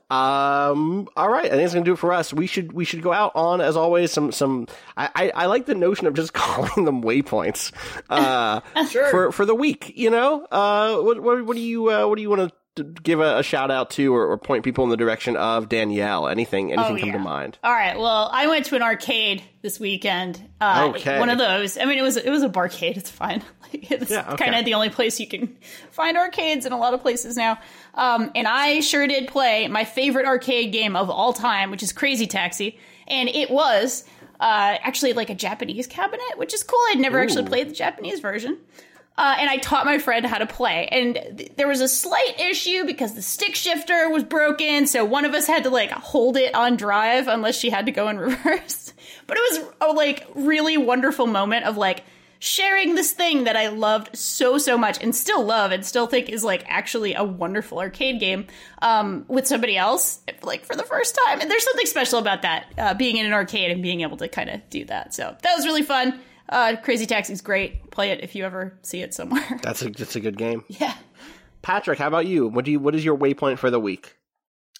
Um, all right, I think it's gonna do it for us. We should we should go out on, as always, some some. I, I, I like the notion of just calling them waypoints. Uh,
sure.
For for the week, you know. Uh, what what what do you uh, what do you want to give a, a shout out to or, or point people in the direction of? Danielle, anything anything
oh,
come
yeah.
to mind?
All right. Well, I went to an arcade this weekend. Uh,
okay.
One of those. I mean, it was it was a barcade. It's fine. Like, it's
yeah, okay.
kind of the only place you can find arcades in a lot of places now. Um, and I sure did play my favorite arcade game of all time, which is Crazy Taxi. And it was uh, actually like a Japanese cabinet, which is cool. I'd never Ooh. actually played the Japanese version. Uh, and I taught my friend how to play. And th- there was a slight issue because the stick shifter was broken. So one of us had to like hold it on drive unless she had to go in reverse. But it was a like really wonderful moment of like sharing this thing that I loved so, so much and still love and still think is like actually a wonderful arcade game um, with somebody else like for the first time. And there's something special about that, uh, being in an arcade and being able to kind of do that. So that was really fun. Uh, Crazy Taxi's great. Play it if you ever see it somewhere.
That's a that's a good game.
Yeah.
Patrick, how about you? What do you what is your waypoint for the week?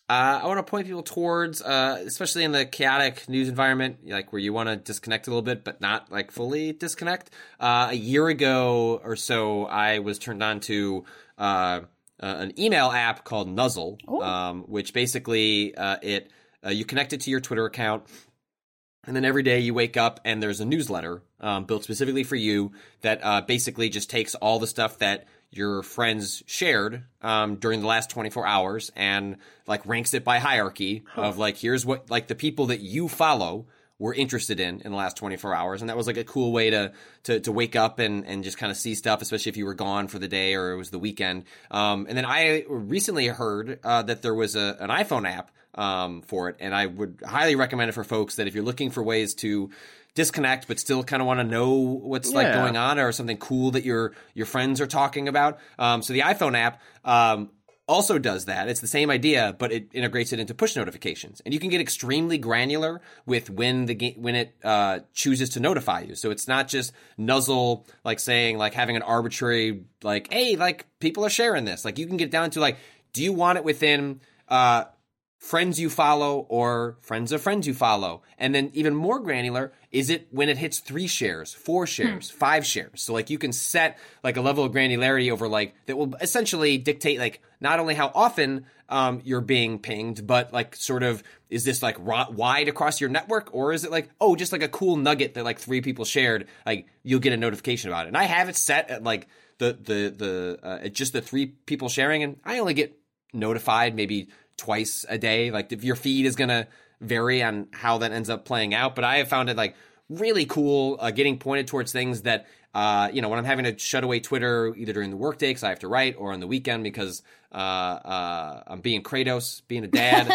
Uh, I want to point people towards, uh, especially in the chaotic news environment, like where you want to disconnect a little bit, but not like fully disconnect. Uh, a year ago or so, I was turned on to uh, uh, an email app called Nuzzle, um, which basically uh, it uh, you connect it to your Twitter account. And then every day you wake up and there's a newsletter um, built specifically for you that uh, basically just takes all the stuff that your friends shared um, during the last twenty-four hours and like ranks it by hierarchy huh. of like, here's what like the people that you follow were interested in in the last twenty-four hours. And that was like a cool way to to, to wake up and, and just kind of see stuff, especially if you were gone for the day or it was the weekend. Um, and then I recently heard uh, that there was a, an iPhone app Um, for it. And I would highly recommend it for folks that if you're looking for ways to disconnect but still kind of want to know what's yeah. like going on or something cool that your your friends are talking about. Um, so the iPhone app um, also does that. It's the same idea, but it integrates it into push notifications. And you can get extremely granular with when the ga- when it uh, chooses to notify you. So it's not just Nuzzle like saying like having an arbitrary like, hey, like people are sharing this. Like you can get down to like, do you want it within uh friends you follow or friends of friends you follow? And then even more granular, is it when it hits three shares, four shares, hmm. five shares? So like you can set like a level of granularity over like that will essentially dictate like not only how often um, you're being pinged, but like sort of is this like ro- wide across your network, or is it like, oh, just like a cool nugget that like three people shared, like you'll get a notification about it. And I have it set at like the the the uh, at just the three people sharing, and I only get notified maybe twice a day. Like if your feed is going to vary on how that ends up playing out. But I have found it like really cool uh, getting pointed towards things that, uh, you know, when I'm having to shut away Twitter either during the workday because I have to write or on the weekend because uh, uh, I'm being Kratos, being a dad.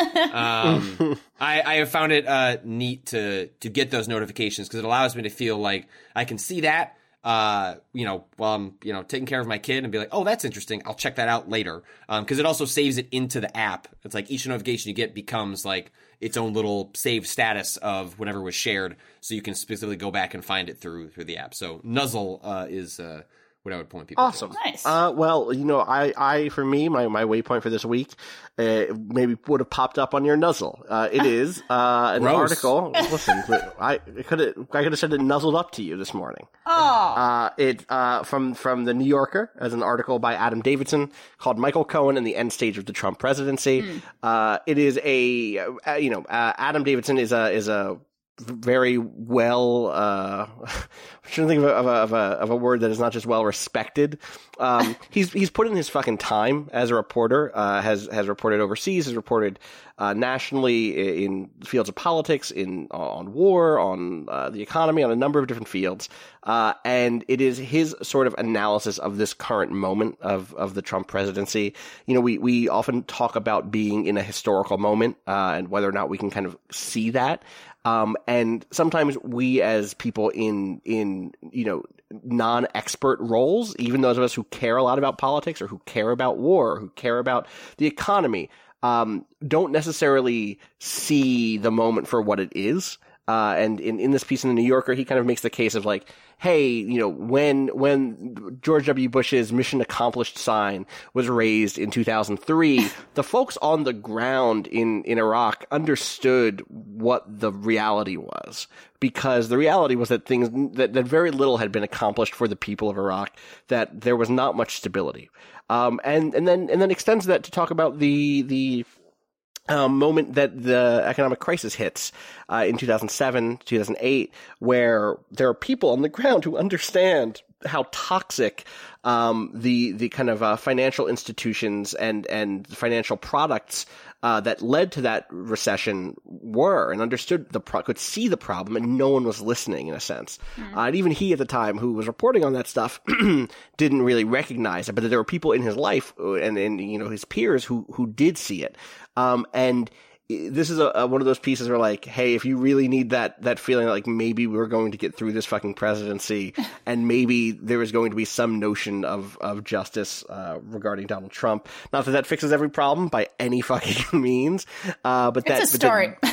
um, I, I have found it uh, neat to, to get those notifications because it allows me to feel like I can see that. Uh, you know, while I'm, you know, taking care of my kid and be like, oh, that's interesting. I'll check that out later. Um, cause it also saves it into the app. It's like each notification you get becomes like its own little saved status of whatever was shared. So you can specifically go back and find it through, through the app. So Nuzzle, uh, is, uh, what I would point people
awesome.
to. Nice.
Uh, well, you know, I, I, for me, my, my waypoint for this week, uh, maybe would have popped up on your Nuzzle. Uh, it is, uh, an
Gross.
article. Listen, I could have, I could have said it nuzzled up to you this morning.
Oh.
Uh, it, uh, from, from the New Yorker as an article by Adam Davidson called Michael Cohen and the End Stage of the Trump Presidency. Mm. Uh, it is a, uh, you know, uh, Adam Davidson is a, is a, very well, uh, I shouldn't think of a, of a, of a, of a word that is not just well respected. Um, he's, he's put in his fucking time as a reporter, uh, has, has reported overseas, has reported, uh, nationally in fields of politics, in, on war, on, uh, the economy, on a number of different fields. Uh, and it is his sort of analysis of this current moment of, of the Trump presidency. You know, we, we often talk about being in a historical moment, uh, and whether or not we can kind of see that. Um, and sometimes we as people in, in, you know, non-expert roles, even those of us who care a lot about politics or who care about war, or who care about the economy, um, don't necessarily see the moment for what it is. Uh, and in, in this piece in the New Yorker, he kind of makes the case of like, hey, you know, when, when George W. Bush's mission accomplished sign was raised in two thousand three, the folks on the ground in, in Iraq understood what the reality was, because the reality was that things, that, that very little had been accomplished for the people of Iraq, that there was not much stability. Um, and, and then, and then extends that to talk about the, the, Um, moment that the economic crisis hits uh, in two thousand seven, two thousand eight, where there are people on the ground who understand how toxic um, the the kind of uh, financial institutions and and financial products uh, that led to that recession were, and understood the pro- could see the problem, and no one was listening in a sense. Mm-hmm. Uh, and even he at the time, who was reporting on that stuff, didn't really recognize it. But there were people in his life and and you know his peers who who did see it. Um, and this is a, a, one of those pieces where like, hey, if you really need that, that feeling like maybe we're going to get through this fucking presidency and maybe there is going to be some notion of, of justice, uh, regarding Donald Trump. Not that that fixes every problem by any fucking means. Uh, but that,
it's a start.
But that,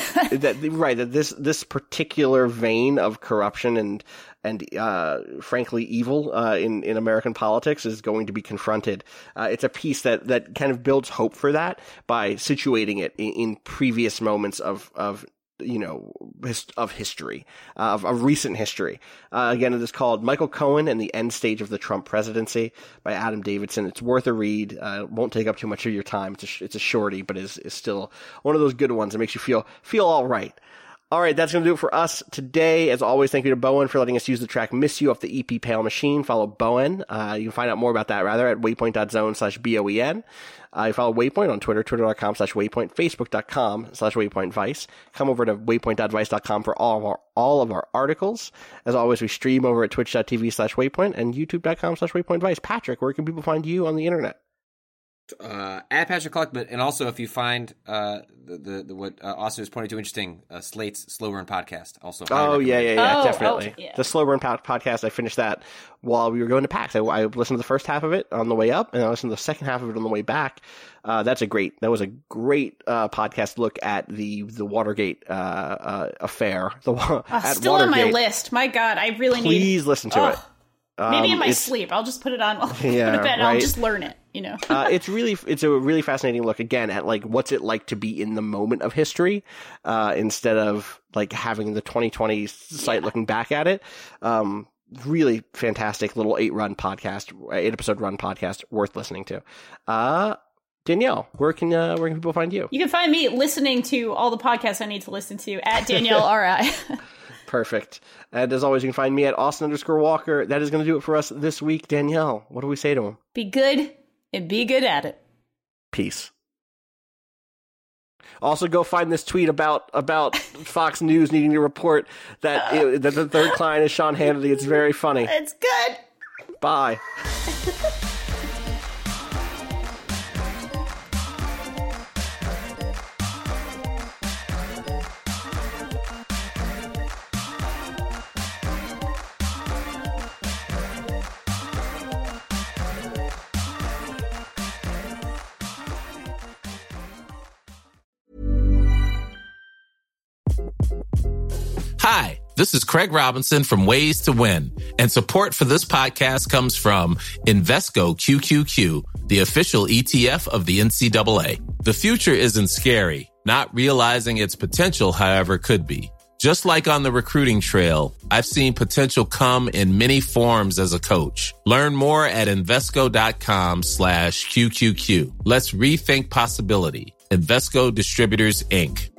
that right that this this particular vein of corruption and and uh, frankly evil uh, in in American politics is going to be confronted. Uh, it's a piece that that kind of builds hope for that by situating it in, in previous moments of of. you know, his, of history, uh, of, of recent history. Uh, again, it is called Michael Cohen and the End Stage of the Trump Presidency by Adam Davidson. It's worth a read. Uh, won't take up too much of your time. It's a, sh- it's a shorty, but is is still one of those good ones that makes you feel feel all right. All right, that's going to do it for us today. As always, thank you to Bowen for letting us use the track Miss You off the E P Pale Machine. Follow Bowen. Uh, you can find out more about that, rather, at waypoint.zone slash B O E N. Uh, you follow Waypoint on Twitter, twitter.com slash Waypoint, facebook.com slash Waypoint Vice. Come over to waypoint dot vice dot com for all of our all of our articles. As always, we stream over at twitch.tv slash Waypoint and youtube.com slash Waypoint Vice. Patrick, where can people find you on the internet?
Uh, at Patrick Cluck, but and also if you find uh, the, the, the what uh, Austin was pointing to interesting, uh, Slate's Slow Burn podcast. Also,
oh yeah, yeah, yeah,
oh,
definitely.
Oh, yeah.
The Slow Burn po- podcast. I finished that while we were going to PAX. I, I listened to the first half of it on the way up, and I listened to the second half of it on the way back. Uh, that's a great. That was a great uh, podcast look at the the Watergate uh, uh, affair. The
oh,
at
still
Watergate.
on my list. My God, I really need.
Please listen to
oh.
it. Um,
Maybe in my sleep. I'll just put it on while I
yeah,
go to bed. And
right?
I'll just learn it, you know.
uh, it's really, it's a really fascinating look again at like what's it like to be in the moment of history, uh, instead of like having the twenty twenty site yeah. looking back at it. Um, really fantastic little eight run podcast, eight episode run podcast worth listening to. Uh, Danielle, where can uh, where can people find you?
You can find me listening to all the podcasts I need to listen to at Danielle R I.
Perfect. And as always, you can find me at Austin underscore Walker. That is going to do it for us this week. Danielle, what do we say to him?
Be good and be good at it.
Peace. Also, go find this tweet about about Fox News needing to report that, uh, it, that the third client is Sean Hannity. It's very funny.
It's good.
Bye.
Hi, this is Craig Robinson from Ways to Win, and support for this podcast comes from Invesco Q Q Q, the official E T F of the N C double A. The future isn't scary. Not realizing its potential, however, could be. Just like on the recruiting trail, I've seen potential come in many forms as a coach. Learn more at Invesco.com slash QQQ. Let's rethink possibility. Invesco Distributors, Incorporated.